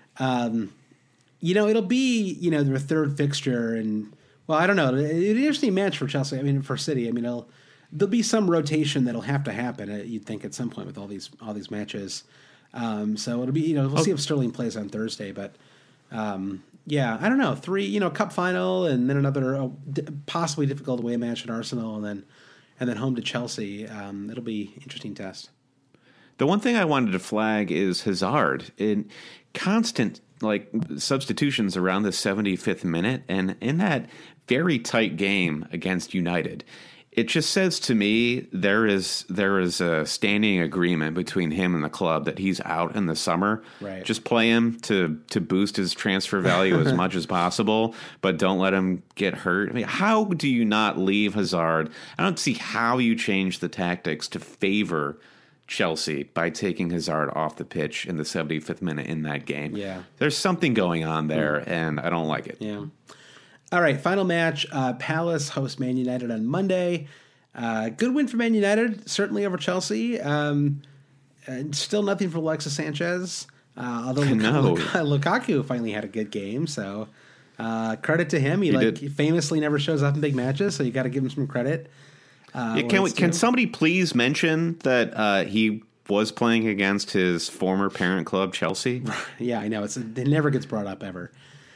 It'll be their third fixture, and I don't know. It's an interesting match for Chelsea. I mean, for City. I mean, there'll be some rotation that'll have to happen. You'd think at some point with all these matches. So it'll be we'll see if Sterling plays on Thursday, but I don't know. 3 cup final and then another possibly difficult away match at Arsenal, and then home to Chelsea. It'll be an interesting test. The one thing I wanted to flag is Hazard in constant substitutions around the 75th minute, and in that very tight game against United. It just says to me there is a standing agreement between him and the club that he's out in the summer. Right. Just play him to boost his transfer value as much as possible, but don't let him get hurt. I mean, how do you not leave Hazard? I don't see how you change the tactics to favor Chelsea by taking Hazard off the pitch in the 75th minute in that game. Yeah. There's something going on there, and I don't like it. Yeah. All right, final match. Palace host Man United on Monday. Good win for Man United, certainly over Chelsea. Still nothing for Alexis Sanchez, although Lukaku finally had a good game. So credit to him. He famously never shows up in big matches, so you got to give him some credit. Can somebody please mention that he was playing against his former parent club, Chelsea? Yeah, I know. It never gets brought up ever.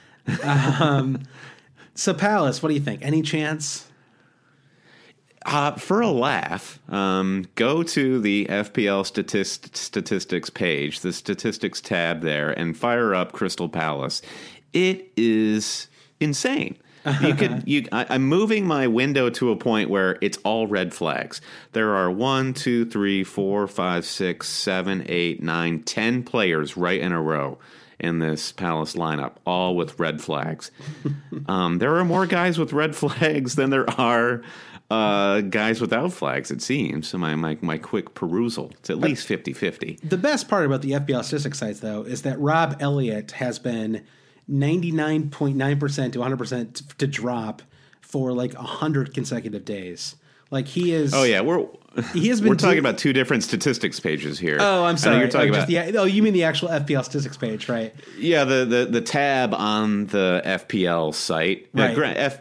So Palace, what do you think? Any chance? For a laugh, go to the FPL statistics page, the statistics tab there, and fire up Crystal Palace. It is insane. I'm moving my window to a point where it's all red flags. There are 1, 2, 3, 4, 5, 6, 7, 8, 9, 10 players right in a row in this Palace lineup, all with red flags. There are more guys with red flags than there are guys without flags, it seems. So my quick perusal, it's at least 50-50. The best part about the FPL statistics sites, though, is that Rob Elliott has been 99.9% to 100% to drop for like 100 consecutive days. Like he is. Oh yeah, he has been. We're talking about two different statistics pages here. Oh, I'm sorry. You're talking about you mean the actual FPL statistics page, right? Yeah, the tab on the FPL site. Right.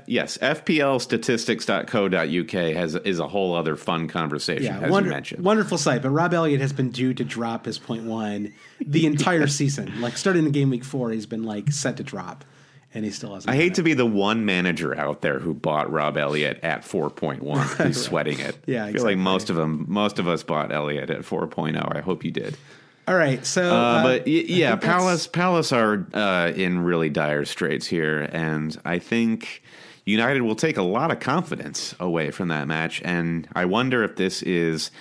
FPLstatistics.co.uk is a whole other fun conversation. Yeah, as you mentioned. Wonderful site. But Rob Elliott has been due to drop his 0.1 the entire season. Like starting in game week 4, he's been like set to drop. And he still hasn't. I hate to be the one manager out there who bought Rob Elliott at 4.1. Who's sweating it. Yeah, I feel like most of us bought Elliott at 4.0. I hope you did. All right, so but yeah, Palace are in really dire straits here, and I think United will take a lot of confidence away from that match. And I wonder if this is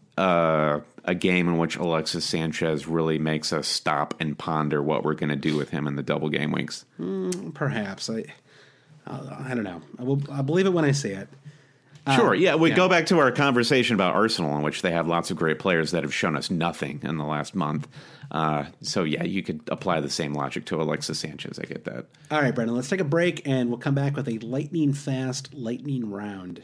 a game in which Alexis Sanchez really makes us stop and ponder what we're going to do with him in the double game weeks. Perhaps. I don't know. I'll believe it when I see it. Sure. Yeah, we go back to our conversation about Arsenal, in which they have lots of great players that have shown us nothing in the last month. So, yeah, you could apply the same logic to Alexis Sanchez. I get that. All right, Brendan, let's take a break, and we'll come back with a lightning-fast lightning round.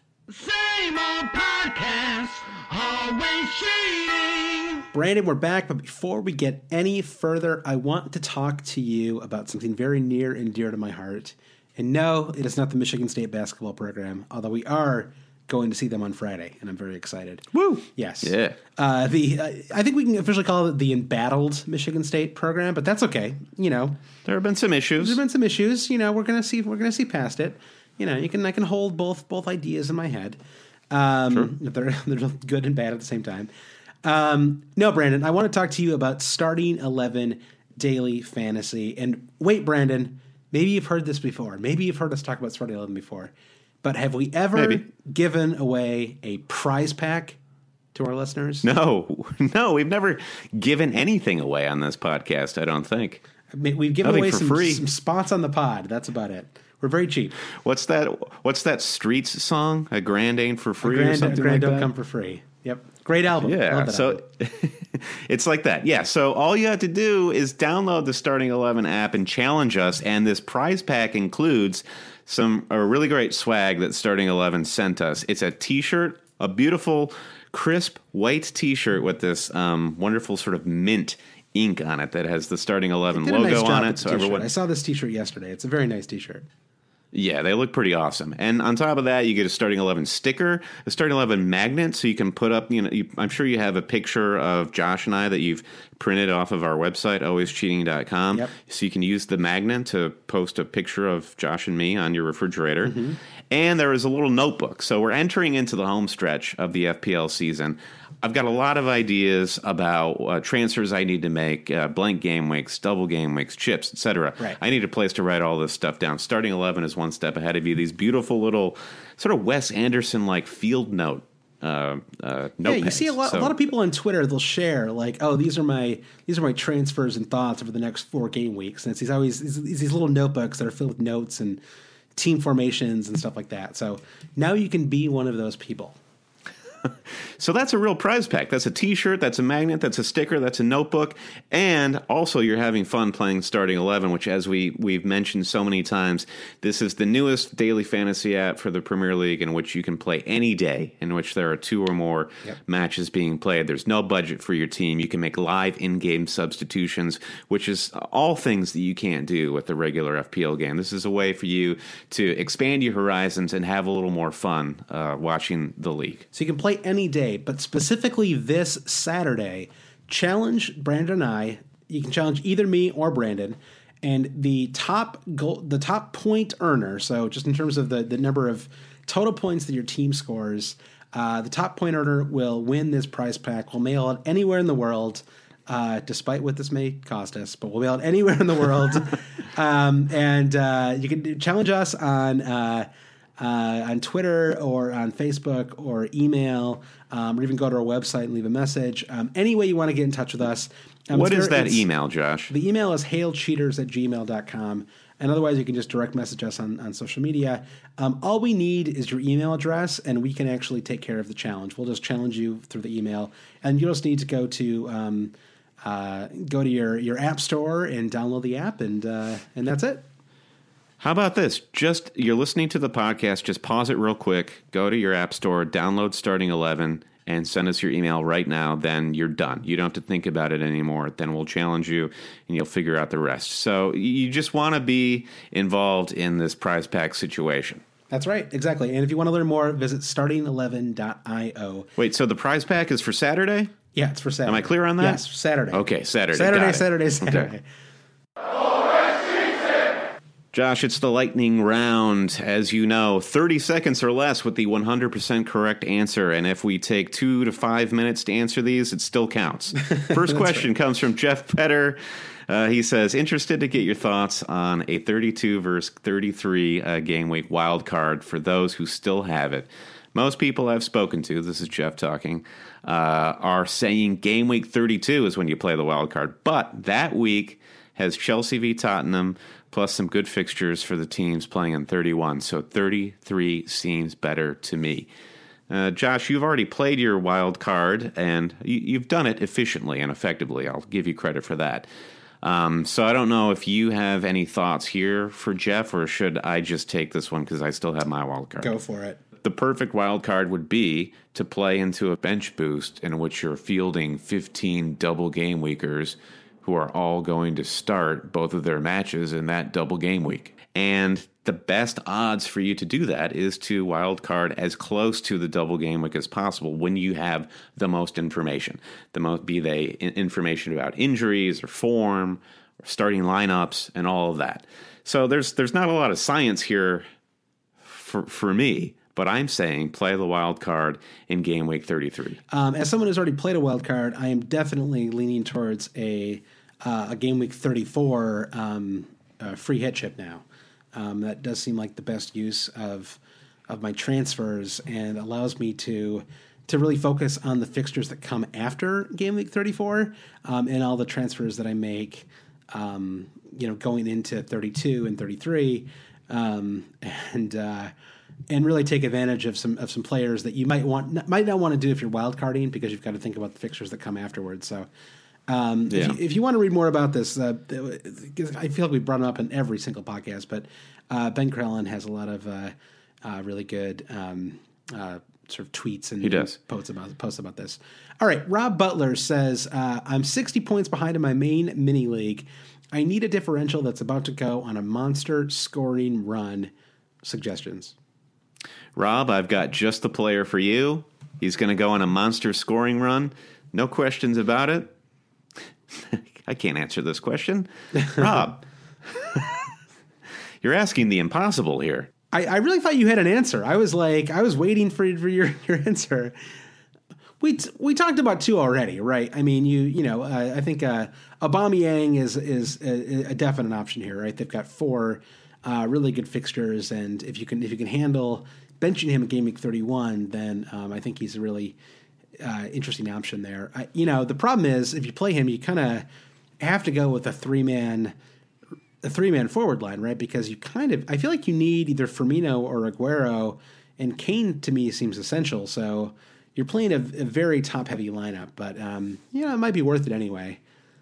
Same old podcast, always cheating. Brandon, we're back, but before we get any further, I want to talk to you about something very near and dear to my heart. And no, it is not the Michigan State basketball program, although we are going to see them on Friday, and I'm very excited. Woo! Yes. Yeah. I think we can officially call it the embattled Michigan State program, but that's okay. You know, there have been some issues. There's been some issues. You know, we're gonna see past it. You know, I can hold both ideas in my head. Sure. They're good and bad at the same time. No, Brandon, I want to talk to you about Starting 11 Daily Fantasy. And wait, Brandon, maybe you've heard this before. Maybe you've heard us talk about Starting 11 before. But have we ever given away a prize pack to our listeners? No, we've never given anything away on this podcast, I don't think. I mean, we've given away some spots on the pod. That's about it. We're very cheap. What's that Streets song? A grand ain't for free or something like that? A grand don't that? come for free. Yep. Great album. Yeah. So it's like that. Yeah. So all you have to do is download the Starting 11 app and challenge us. And this prize pack includes a really great swag that Starting 11 sent us. It's a t-shirt, a beautiful, crisp white t-shirt with this wonderful sort of mint ink on it that has the Starting 11 logo on it. So everyone, I saw this t-shirt yesterday. It's a very nice t-shirt. Yeah, they look pretty awesome. And on top of that, you get a Starting 11 sticker, a Starting 11 magnet, so you can put up, I'm sure you have a picture of Josh and I that you've printed off of our website, alwayscheating.com. Yep. So you can use the magnet to post a picture of Josh and me on your refrigerator. Mm-hmm. And there is a little notebook. So we're entering into the home stretch of the FPL season. I've got a lot of ideas about transfers I need to make, blank game weeks, double game weeks, chips, etc. Right. I need a place to write all this stuff down. Starting 11 is one step ahead of you. These beautiful little sort of Wes Anderson-like field note notepads. Yeah, you see a lot of people on Twitter, they'll share like, oh, these are my transfers and thoughts over the next 4 game weeks. And it's these little notebooks that are filled with notes and team formations and stuff like that. So now you can be one of those people. So that's a real prize pack. That's a t-shirt, that's a magnet, that's a sticker, that's a notebook, and also you're having fun playing Starting 11, which, as we've mentioned so many times, this is the newest daily fantasy app for the Premier League, in which you can play any day in which there are 2 or more matches being played. There's no budget for your team. You can make live in-game substitutions, which is all things that you can't do with the regular FPL game. This is a way for you to expand your horizons and have a little more fun watching the league. So you can play any day, but specifically this Saturday, challenge Brandon and I. You can challenge either me or Brandon, and the top point earner. So just in terms of the number of total points that your team scores, the top point earner will win this prize pack. We'll mail it anywhere in the world. despite what this may cost us, but we'll be out anywhere in the world. You can challenge us on Twitter or on Facebook or email, or even go to our website and leave a message. Any way you want to get in touch with us. What is that email, Josh? The email is hailcheaters@gmail.com. And otherwise, you can just direct message us on social media. All we need is your email address, and we can actually take care of the challenge. We'll just challenge you through the email. And you just need to go to your app store and download the app, and that's it. How about this? Just you're listening to the podcast, just pause it real quick, go to your app store, download Starting 11, and send us your email right now. Then you're done. You don't have to think about it anymore. Then we'll challenge you, and you'll figure out the rest. So you just want to be involved in this prize pack situation. That's right, exactly. And if you want to learn more, visit starting11.io. Wait, so the prize pack is for Saturday? Yeah, it's for Saturday. Am I clear on that? Yes, Saturday. Okay, Saturday. Saturday. Okay. Josh, it's the lightning round. As you know, 30 seconds or less with the 100% correct answer. And if we take 2 to 5 minutes to answer these, it still counts. First question comes from Jeff Petter. He says, interested to get your thoughts on a 32 versus 33 game week wild card for those who still have it. Most people I've spoken to, this is Jeff talking, are saying game week 32 is when you play the wild card. But that week has Chelsea v. Tottenham, plus some good fixtures for the teams playing in 31. So 33 seems better to me. Josh, you've already played your wild card, and you've done it efficiently and effectively. I'll give you credit for that. So I don't know if you have any thoughts here for Jeff, or should I just take this one because I still have my wild card? Go for it. The perfect wild card would be to play into a bench boost in which you're fielding 15 double game weekers who are all going to start both of their matches in that double game week. And the best odds for you to do that is to wild card as close to the double game week as possible when you have the most information. Be they information about injuries or form or starting lineups and all of that. So there's not a lot of science here for me. But I'm saying play the wild card in game week 33. As someone who's already played a wild card, I am definitely leaning towards a game week 34 free hit chip now. That does seem like the best use of my transfers and allows me to really focus on the fixtures that come after game week 34 and all the transfers that I make, going into 32 and 33, and really take advantage of some players that you might not want to do if you're wildcarding, because you've got to think about the fixtures that come afterwards. So, if you want to read more about this, I feel like we brought it up in every single podcast, but Ben Krellen has a lot of really good sort of tweets and posts about this. All right, Rob Butler says, I'm 60 points behind in my main mini league. I need a differential that's about to go on a monster scoring run. Suggestions. Rob, I've got just the player for you. He's going to go on a monster scoring run. No questions about it. I can't answer this question. Rob, you're asking the impossible here. I really thought you had an answer. I was waiting for your answer. We talked about two already, right? I mean, I think Aubameyang is a definite option here, right? They've got 4 really good fixtures, and if you can handle benching him at game week 31, then I think he's a really interesting option there. The problem is if you play him, you kind of have to go with a three-man forward line, right? Because I feel like you need either Firmino or Aguero, and Kane to me seems essential. So you're playing a very top-heavy lineup, but it might be worth it anyway.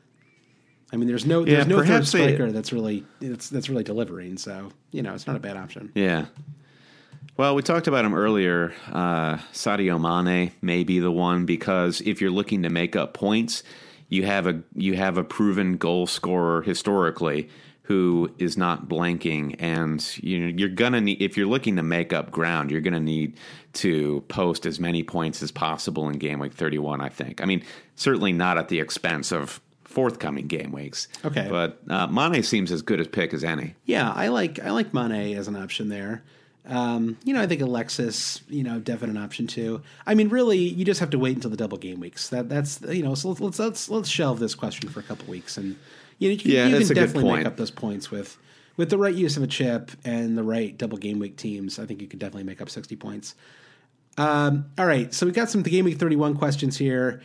I mean, there's no third striker that's really delivering, so it's not a bad option. Yeah. Well, we talked about him earlier. Sadio Mane may be the one, because if you're looking to make up points, you have a proven goal scorer historically who is not blanking, and you're gonna need, if you're looking to make up ground, you're gonna need to post as many points as possible in game week 31. I think. I mean, certainly not at the expense of forthcoming game weeks. Okay, but Mane seems as good a pick as any. Yeah, I like Mane as an option there. I think Alexis, definite option too. I mean, really, you just have to wait until the double game weeks. That's so let's shelve this question for a couple weeks, and you can definitely make up those points with the right use of a chip and the right double game week teams. I think you could definitely make up 60 points. All right, so we got some Game Week 31 questions here.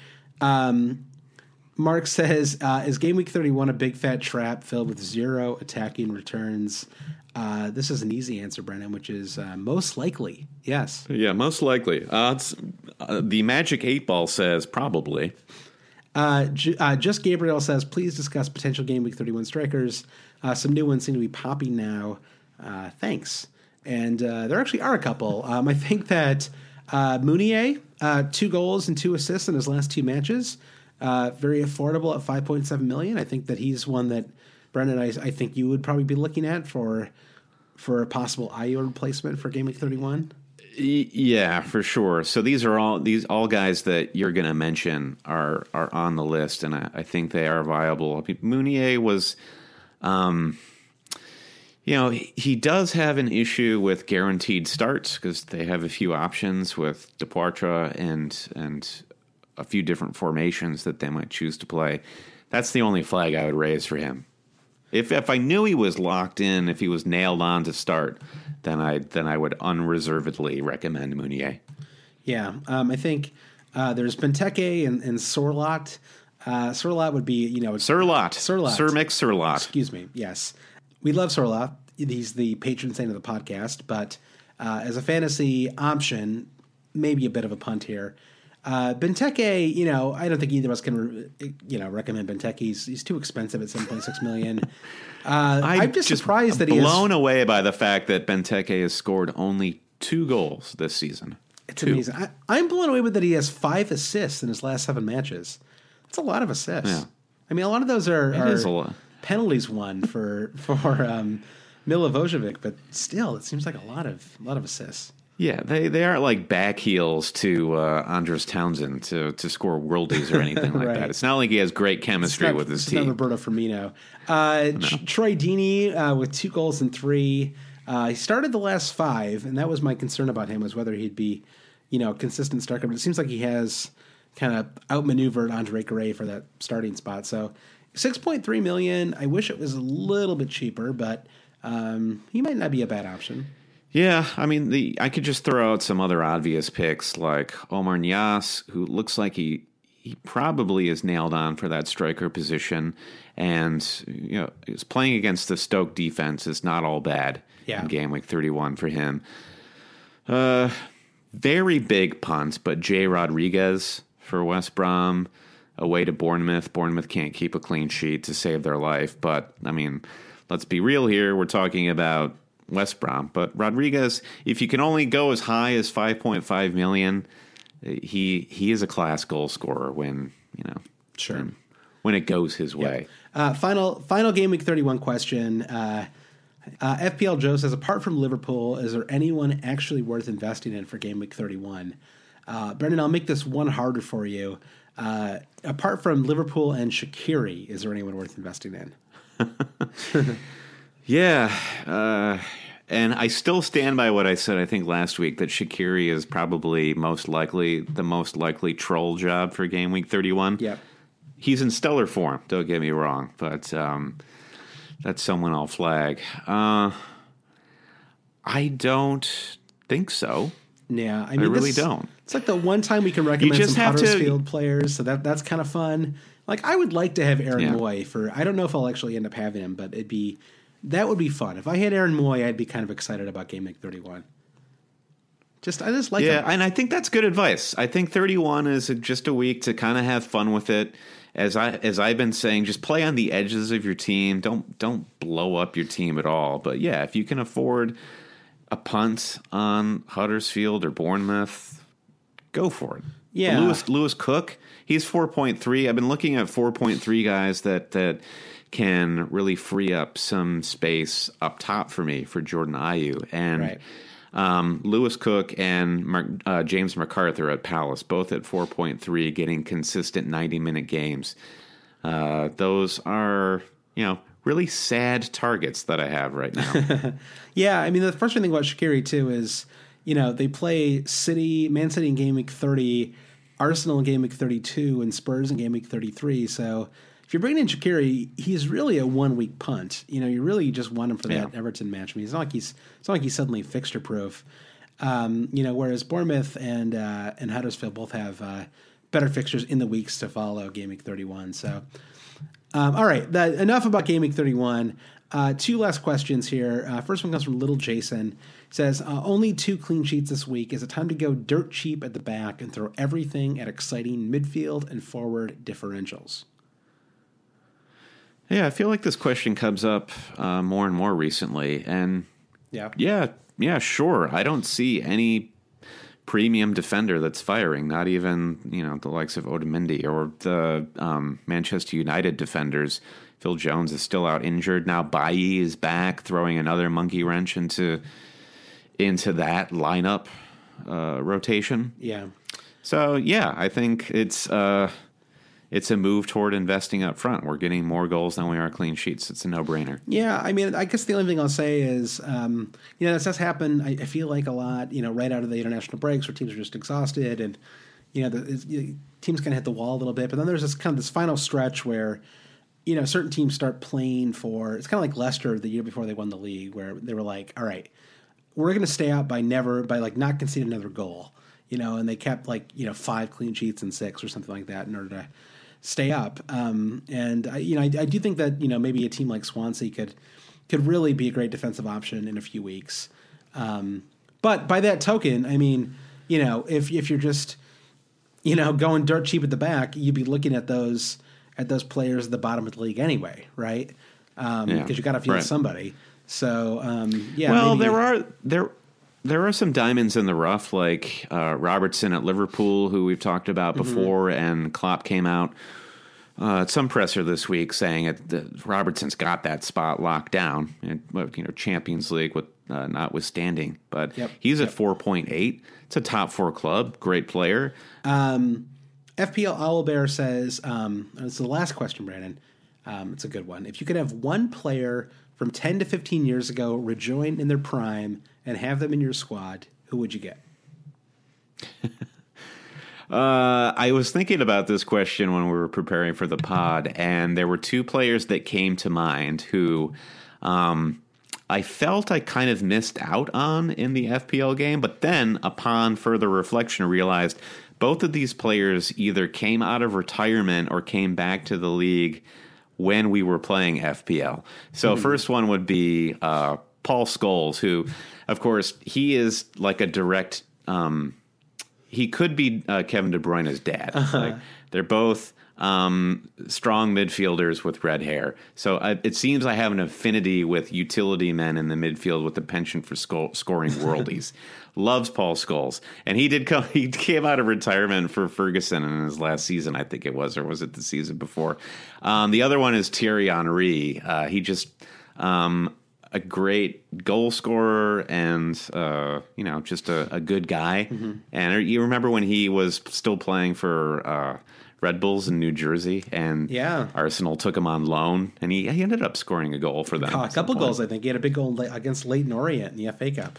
Mark says, is Game Week 31 a big fat trap filled with 0 attacking returns? This is an easy answer, Brennan, which is most likely, yes. Yeah, most likely. The Magic 8 Ball says probably. Just Gabriel says, please discuss potential Game Week 31 strikers. Some new ones seem to be popping now. Thanks. And there actually are a couple. I think that Mounier, 2 goals and 2 assists in his last 2 matches. Very affordable at $5.7 million. I think that he's one that, Brendan, I think you would probably be looking at for a possible Ayo replacement for Game Week 31. Yeah, for sure. So these are all guys that you're going to mention are on the list, and I think they are viable. I mean, Mounier was, he does have an issue with guaranteed starts because they have a few options with Depoitre and a few different formations that they might choose to play. That's the only flag I would raise for him. If I knew he was locked in, if he was nailed on to start, then I would unreservedly recommend Mounier. Yeah, I think there's Benteke and Sorloth. Sorloth would be, Sorloth. Sir Mick Sorloth. Excuse me. Yes, we love Sorloth. He's the patron saint of the podcast, but as a fantasy option, maybe a bit of a punt here. Benteke, I don't think either of us can, recommend Benteke. He's too expensive at $7.6 million. I'm just surprised that blown away by the fact that Benteke has scored only 2 goals this season. It's amazing. I'm blown away with that he has 5 assists in his last 7 matches. That's a lot of assists. Yeah. I mean, a lot of those are penalties won for Milivojevic, but still, it seems like a lot of assists. Yeah, they aren't like back heels to Andros Townsend to score worldies or anything like right. that. It's not like he has great chemistry with his team. It's not Roberto Firmino. Troy Deeney with 2 goals and 3. He started the last 5, and that was my concern about him, was whether he'd be, a consistent starter. But it seems like he has kind of outmaneuvered Andre Gray for that starting spot. So $6.3 million. I wish it was a little bit cheaper, but he might not be a bad option. Yeah, I mean, I could just throw out some other obvious picks like Omar Nias, who looks like he probably is nailed on for that striker position, and is playing against the Stoke defense is not all bad in Game Week 31 for him. Very big punt, but Jay Rodriguez for West Brom away to Bournemouth. Bournemouth can't keep a clean sheet to save their life, but I mean, let's be real here. We're talking about West Brom, but Rodriguez, if you can only go as high as 5.5 million, he is a class goal scorer when when it goes his way. Final Game Week 31 question. FPL Joe says, apart from Liverpool, is there anyone actually worth investing in for Game Week 31? Brendan, I'll make this one harder for you. Apart from Liverpool and Shaqiri, is there anyone worth investing in? Yeah, and I still stand by what I said, I think, last week, that Shaqiri is probably the most likely troll job for Game Week 31. Yep. He's in stellar form, don't get me wrong, but that's someone I'll flag. I don't think so. Yeah, I really don't. It's like the one time we can recommend some Huddersfield players, so that's kind of fun. Like, I would like to have Aaron Moy I don't know if I'll actually end up having him, but that would be fun. If I had Aaron Moy, I'd be kind of excited about Game Week 31. I just like him. Yeah, and I think that's good advice. I think 31 is just a week to kind of have fun with it. As I've been saying, just play on the edges of your team. Don't blow up your team at all. But yeah, if you can afford a punt on Huddersfield or Bournemouth, go for it. Yeah, Lewis Cook, he's 4.3. I've been looking at 4.3 guys that can really free up some space up top for me for Jordan Ayew. And Lewis Cook and James MacArthur at Palace, both at 4.3, getting consistent 90-minute games. Those are, really sad targets that I have right now. Yeah, I mean, the frustrating thing about Shaqiri, too, is, they play Man City in game week 30, Arsenal in game week 32, and Spurs in game week 33. So if you're bringing in Shaqiri, he's really a 1 week punt. You really just want him for that Everton match. I mean, it's not like he's suddenly fixture proof. Whereas Bournemouth and Huddersfield both have better fixtures in the weeks to follow game week 31. So, all right, enough about game week 31. 2 last questions here. First one comes from Little Jason. It says, only 2 clean sheets this week. Is it time to go dirt cheap at the back and throw everything at exciting midfield and forward differentials? Yeah, I feel like this question comes up more and more recently. And yeah, sure. I don't see any premium defender that's firing, not even, the likes of Otamendi or the Manchester United defenders. Phil Jones is still out injured. Now Bailly is back, throwing another monkey wrench into that lineup rotation. Yeah. So, yeah, I think it's a move toward investing up front. We're getting more goals than we are clean sheets. It's a no-brainer. Yeah, I mean, I guess the only thing I'll say is, this does happen, I feel like a lot, right out of the international breaks where teams are just exhausted and, teams kind of hit the wall a little bit. But then there's this final stretch where, certain teams start playing for, it's kind of like Leicester the year before they won the league, where they were like, all right, we're going to stay out by not conceding another goal, and they kept 5 clean sheets and 6 or something like that in order to stay up. And I do think that, maybe a team like Swansea could really be a great defensive option in a few weeks. But by that token, I mean, if you're just, going dirt cheap at the back, you'd be looking at those players at the bottom of the league anyway, right? Because you got to field somebody. So, Well, maybe. there are some diamonds in the rough, like Robertson at Liverpool, who we've talked about before, and Klopp came out at some presser this week saying that Robertson's got that spot locked down, Champions League with notwithstanding. But he's at 4.8. It's a top 4 club, great player. FPL Owlbear says, it's the last question, Brandon. It's a good one. If you could have one player from 10 to 15 years ago rejoin in their prime and have them in your squad, who would you get? I was thinking about this question when we were preparing for the pod, and there were 2 players that came to mind who I felt I kind of missed out on in the FPL game, but then upon further reflection realized both of these players either came out of retirement or came back to the league when we were playing FPL. So first one would be Paul Scholes, who, of course, he is like a direct he could be Kevin De Bruyne's dad. Like, they're both strong midfielders with red hair. So it seems I have an affinity with utility men in the midfield with a penchant for scoring worldies. Loves Paul Scholes. And he came out of retirement for Ferguson in his last season, I think it was, or was it the season before? The other one is Thierry Henry. He just a great goal scorer and, just a good guy. Mm-hmm. And you remember when he was still playing for Red Bulls in New Jersey, and Arsenal took him on loan, and he ended up scoring a goal for them. A couple goals, I think. He had a big goal against Leyton Orient in the FA Cup.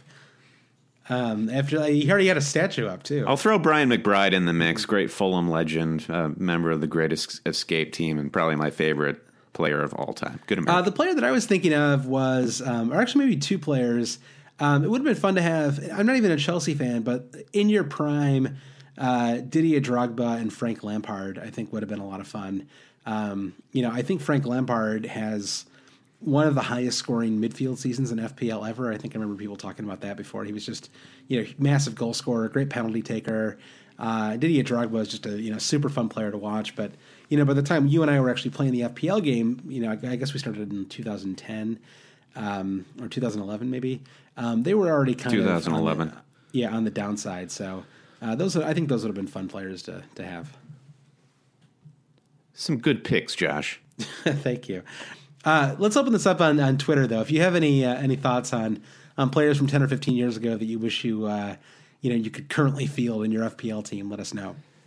After he already had a statue up, too. I'll throw Brian McBride in the mix. Great Fulham legend, member of the Great Escape team, and probably my favorite player of all time. Good American. The player that I was thinking of was, or actually maybe 2 players. It would have been fun to have, I'm not even a Chelsea fan, but in your prime, Didier Drogba and Frank Lampard, I think would have been a lot of fun. I think Frank Lampard has one of the highest scoring midfield seasons in FPL ever. I think I remember people talking about that before. He was just, massive goal scorer, great penalty taker. Didier Drogba was just a, super fun player to watch. But, by the time you and I were actually playing the FPL game, I guess we started in 2010 or 2011 maybe. They were already kind 2011. of 2011. On the downside. So I think those would have been fun players to have. Some good picks, Josh. Thank you. Let's open this up on Twitter, though. If you have any thoughts on players from 10 or 15 years ago that you wish you could currently field in your FPL team, let us know.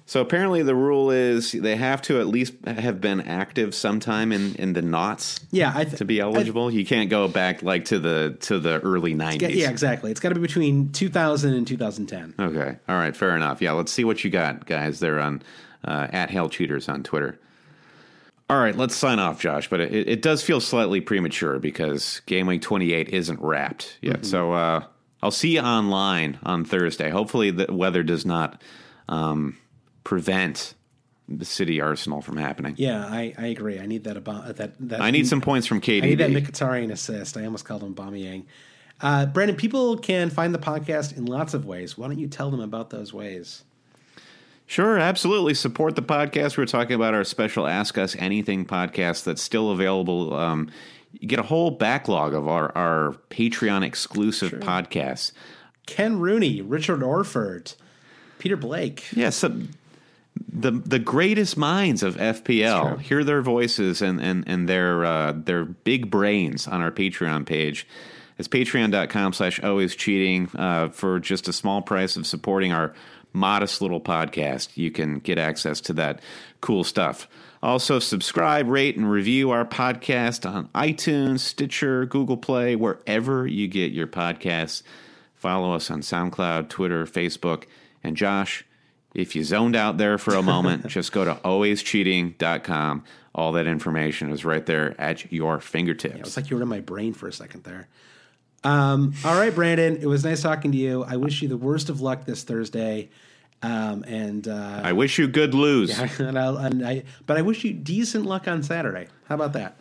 So apparently the rule is they have to at least have been active sometime in the knots. Yeah, to be eligible. You can't go back like to the early 90s. Yeah, exactly. It's got to be between 2000 and 2010. Okay. All right. Fair enough. Yeah. Let's see what you got, guys. They're on at Hell Cheaters on Twitter. All right. Let's sign off, Josh. But it does feel slightly premature because Game Week 28 isn't wrapped yet. Mm-hmm. So I'll see you online on Thursday. Hopefully the weather does not prevent the City Arsenal from happening. Yeah, I agree. I need that that. I need some points from KDB. I need that Mkhitaryan assist. I almost called him Aubameyang. Brandon, people can find the podcast in lots of ways. Why don't you tell them about those ways? Sure, absolutely. Support the podcast. We're talking about our special Ask Us Anything podcast that's still available. You get a whole backlog of our Patreon exclusive podcasts. Ken Rooney, Richard Orford, Peter Blake. Yeah, so the greatest minds of FPL. Hear their voices and their big brains on our Patreon page. It's patreon.com/alwayscheating. For just a small price of supporting our modest little podcast, you can get access to that cool stuff. Also, subscribe, rate, and review our podcast on iTunes, Stitcher, Google Play, wherever you get your podcasts. Follow us on SoundCloud, Twitter, Facebook. And Josh, if you zoned out there for a moment, just go to alwayscheating.com. All that information is right there at your fingertips. Yeah, it was like you were in my brain for a second there. All right, Brandon, it was nice talking to you. I wish you the worst of luck this Thursday. I wish you good lose. Yeah, but I wish you decent luck on Saturday. How about that?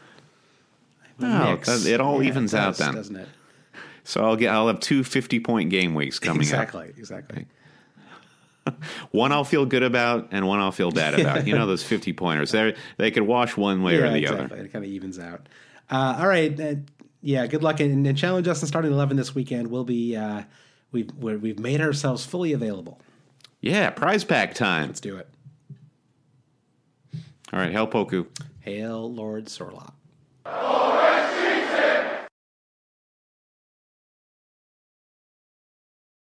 It all evens out then, doesn't it? So I'll have 2 50-point game weeks coming up. Exactly. One I'll feel good about and one I'll feel bad about. You know, those 50-pointers. They could wash one way or the other. It kind of evens out. All right. Good luck. And challenge us in starting 11 this weekend. We'll be we've made ourselves fully available. Yeah, prize pack time. Let's do it. All right, Hail Poku. Hail Lord Sorlop.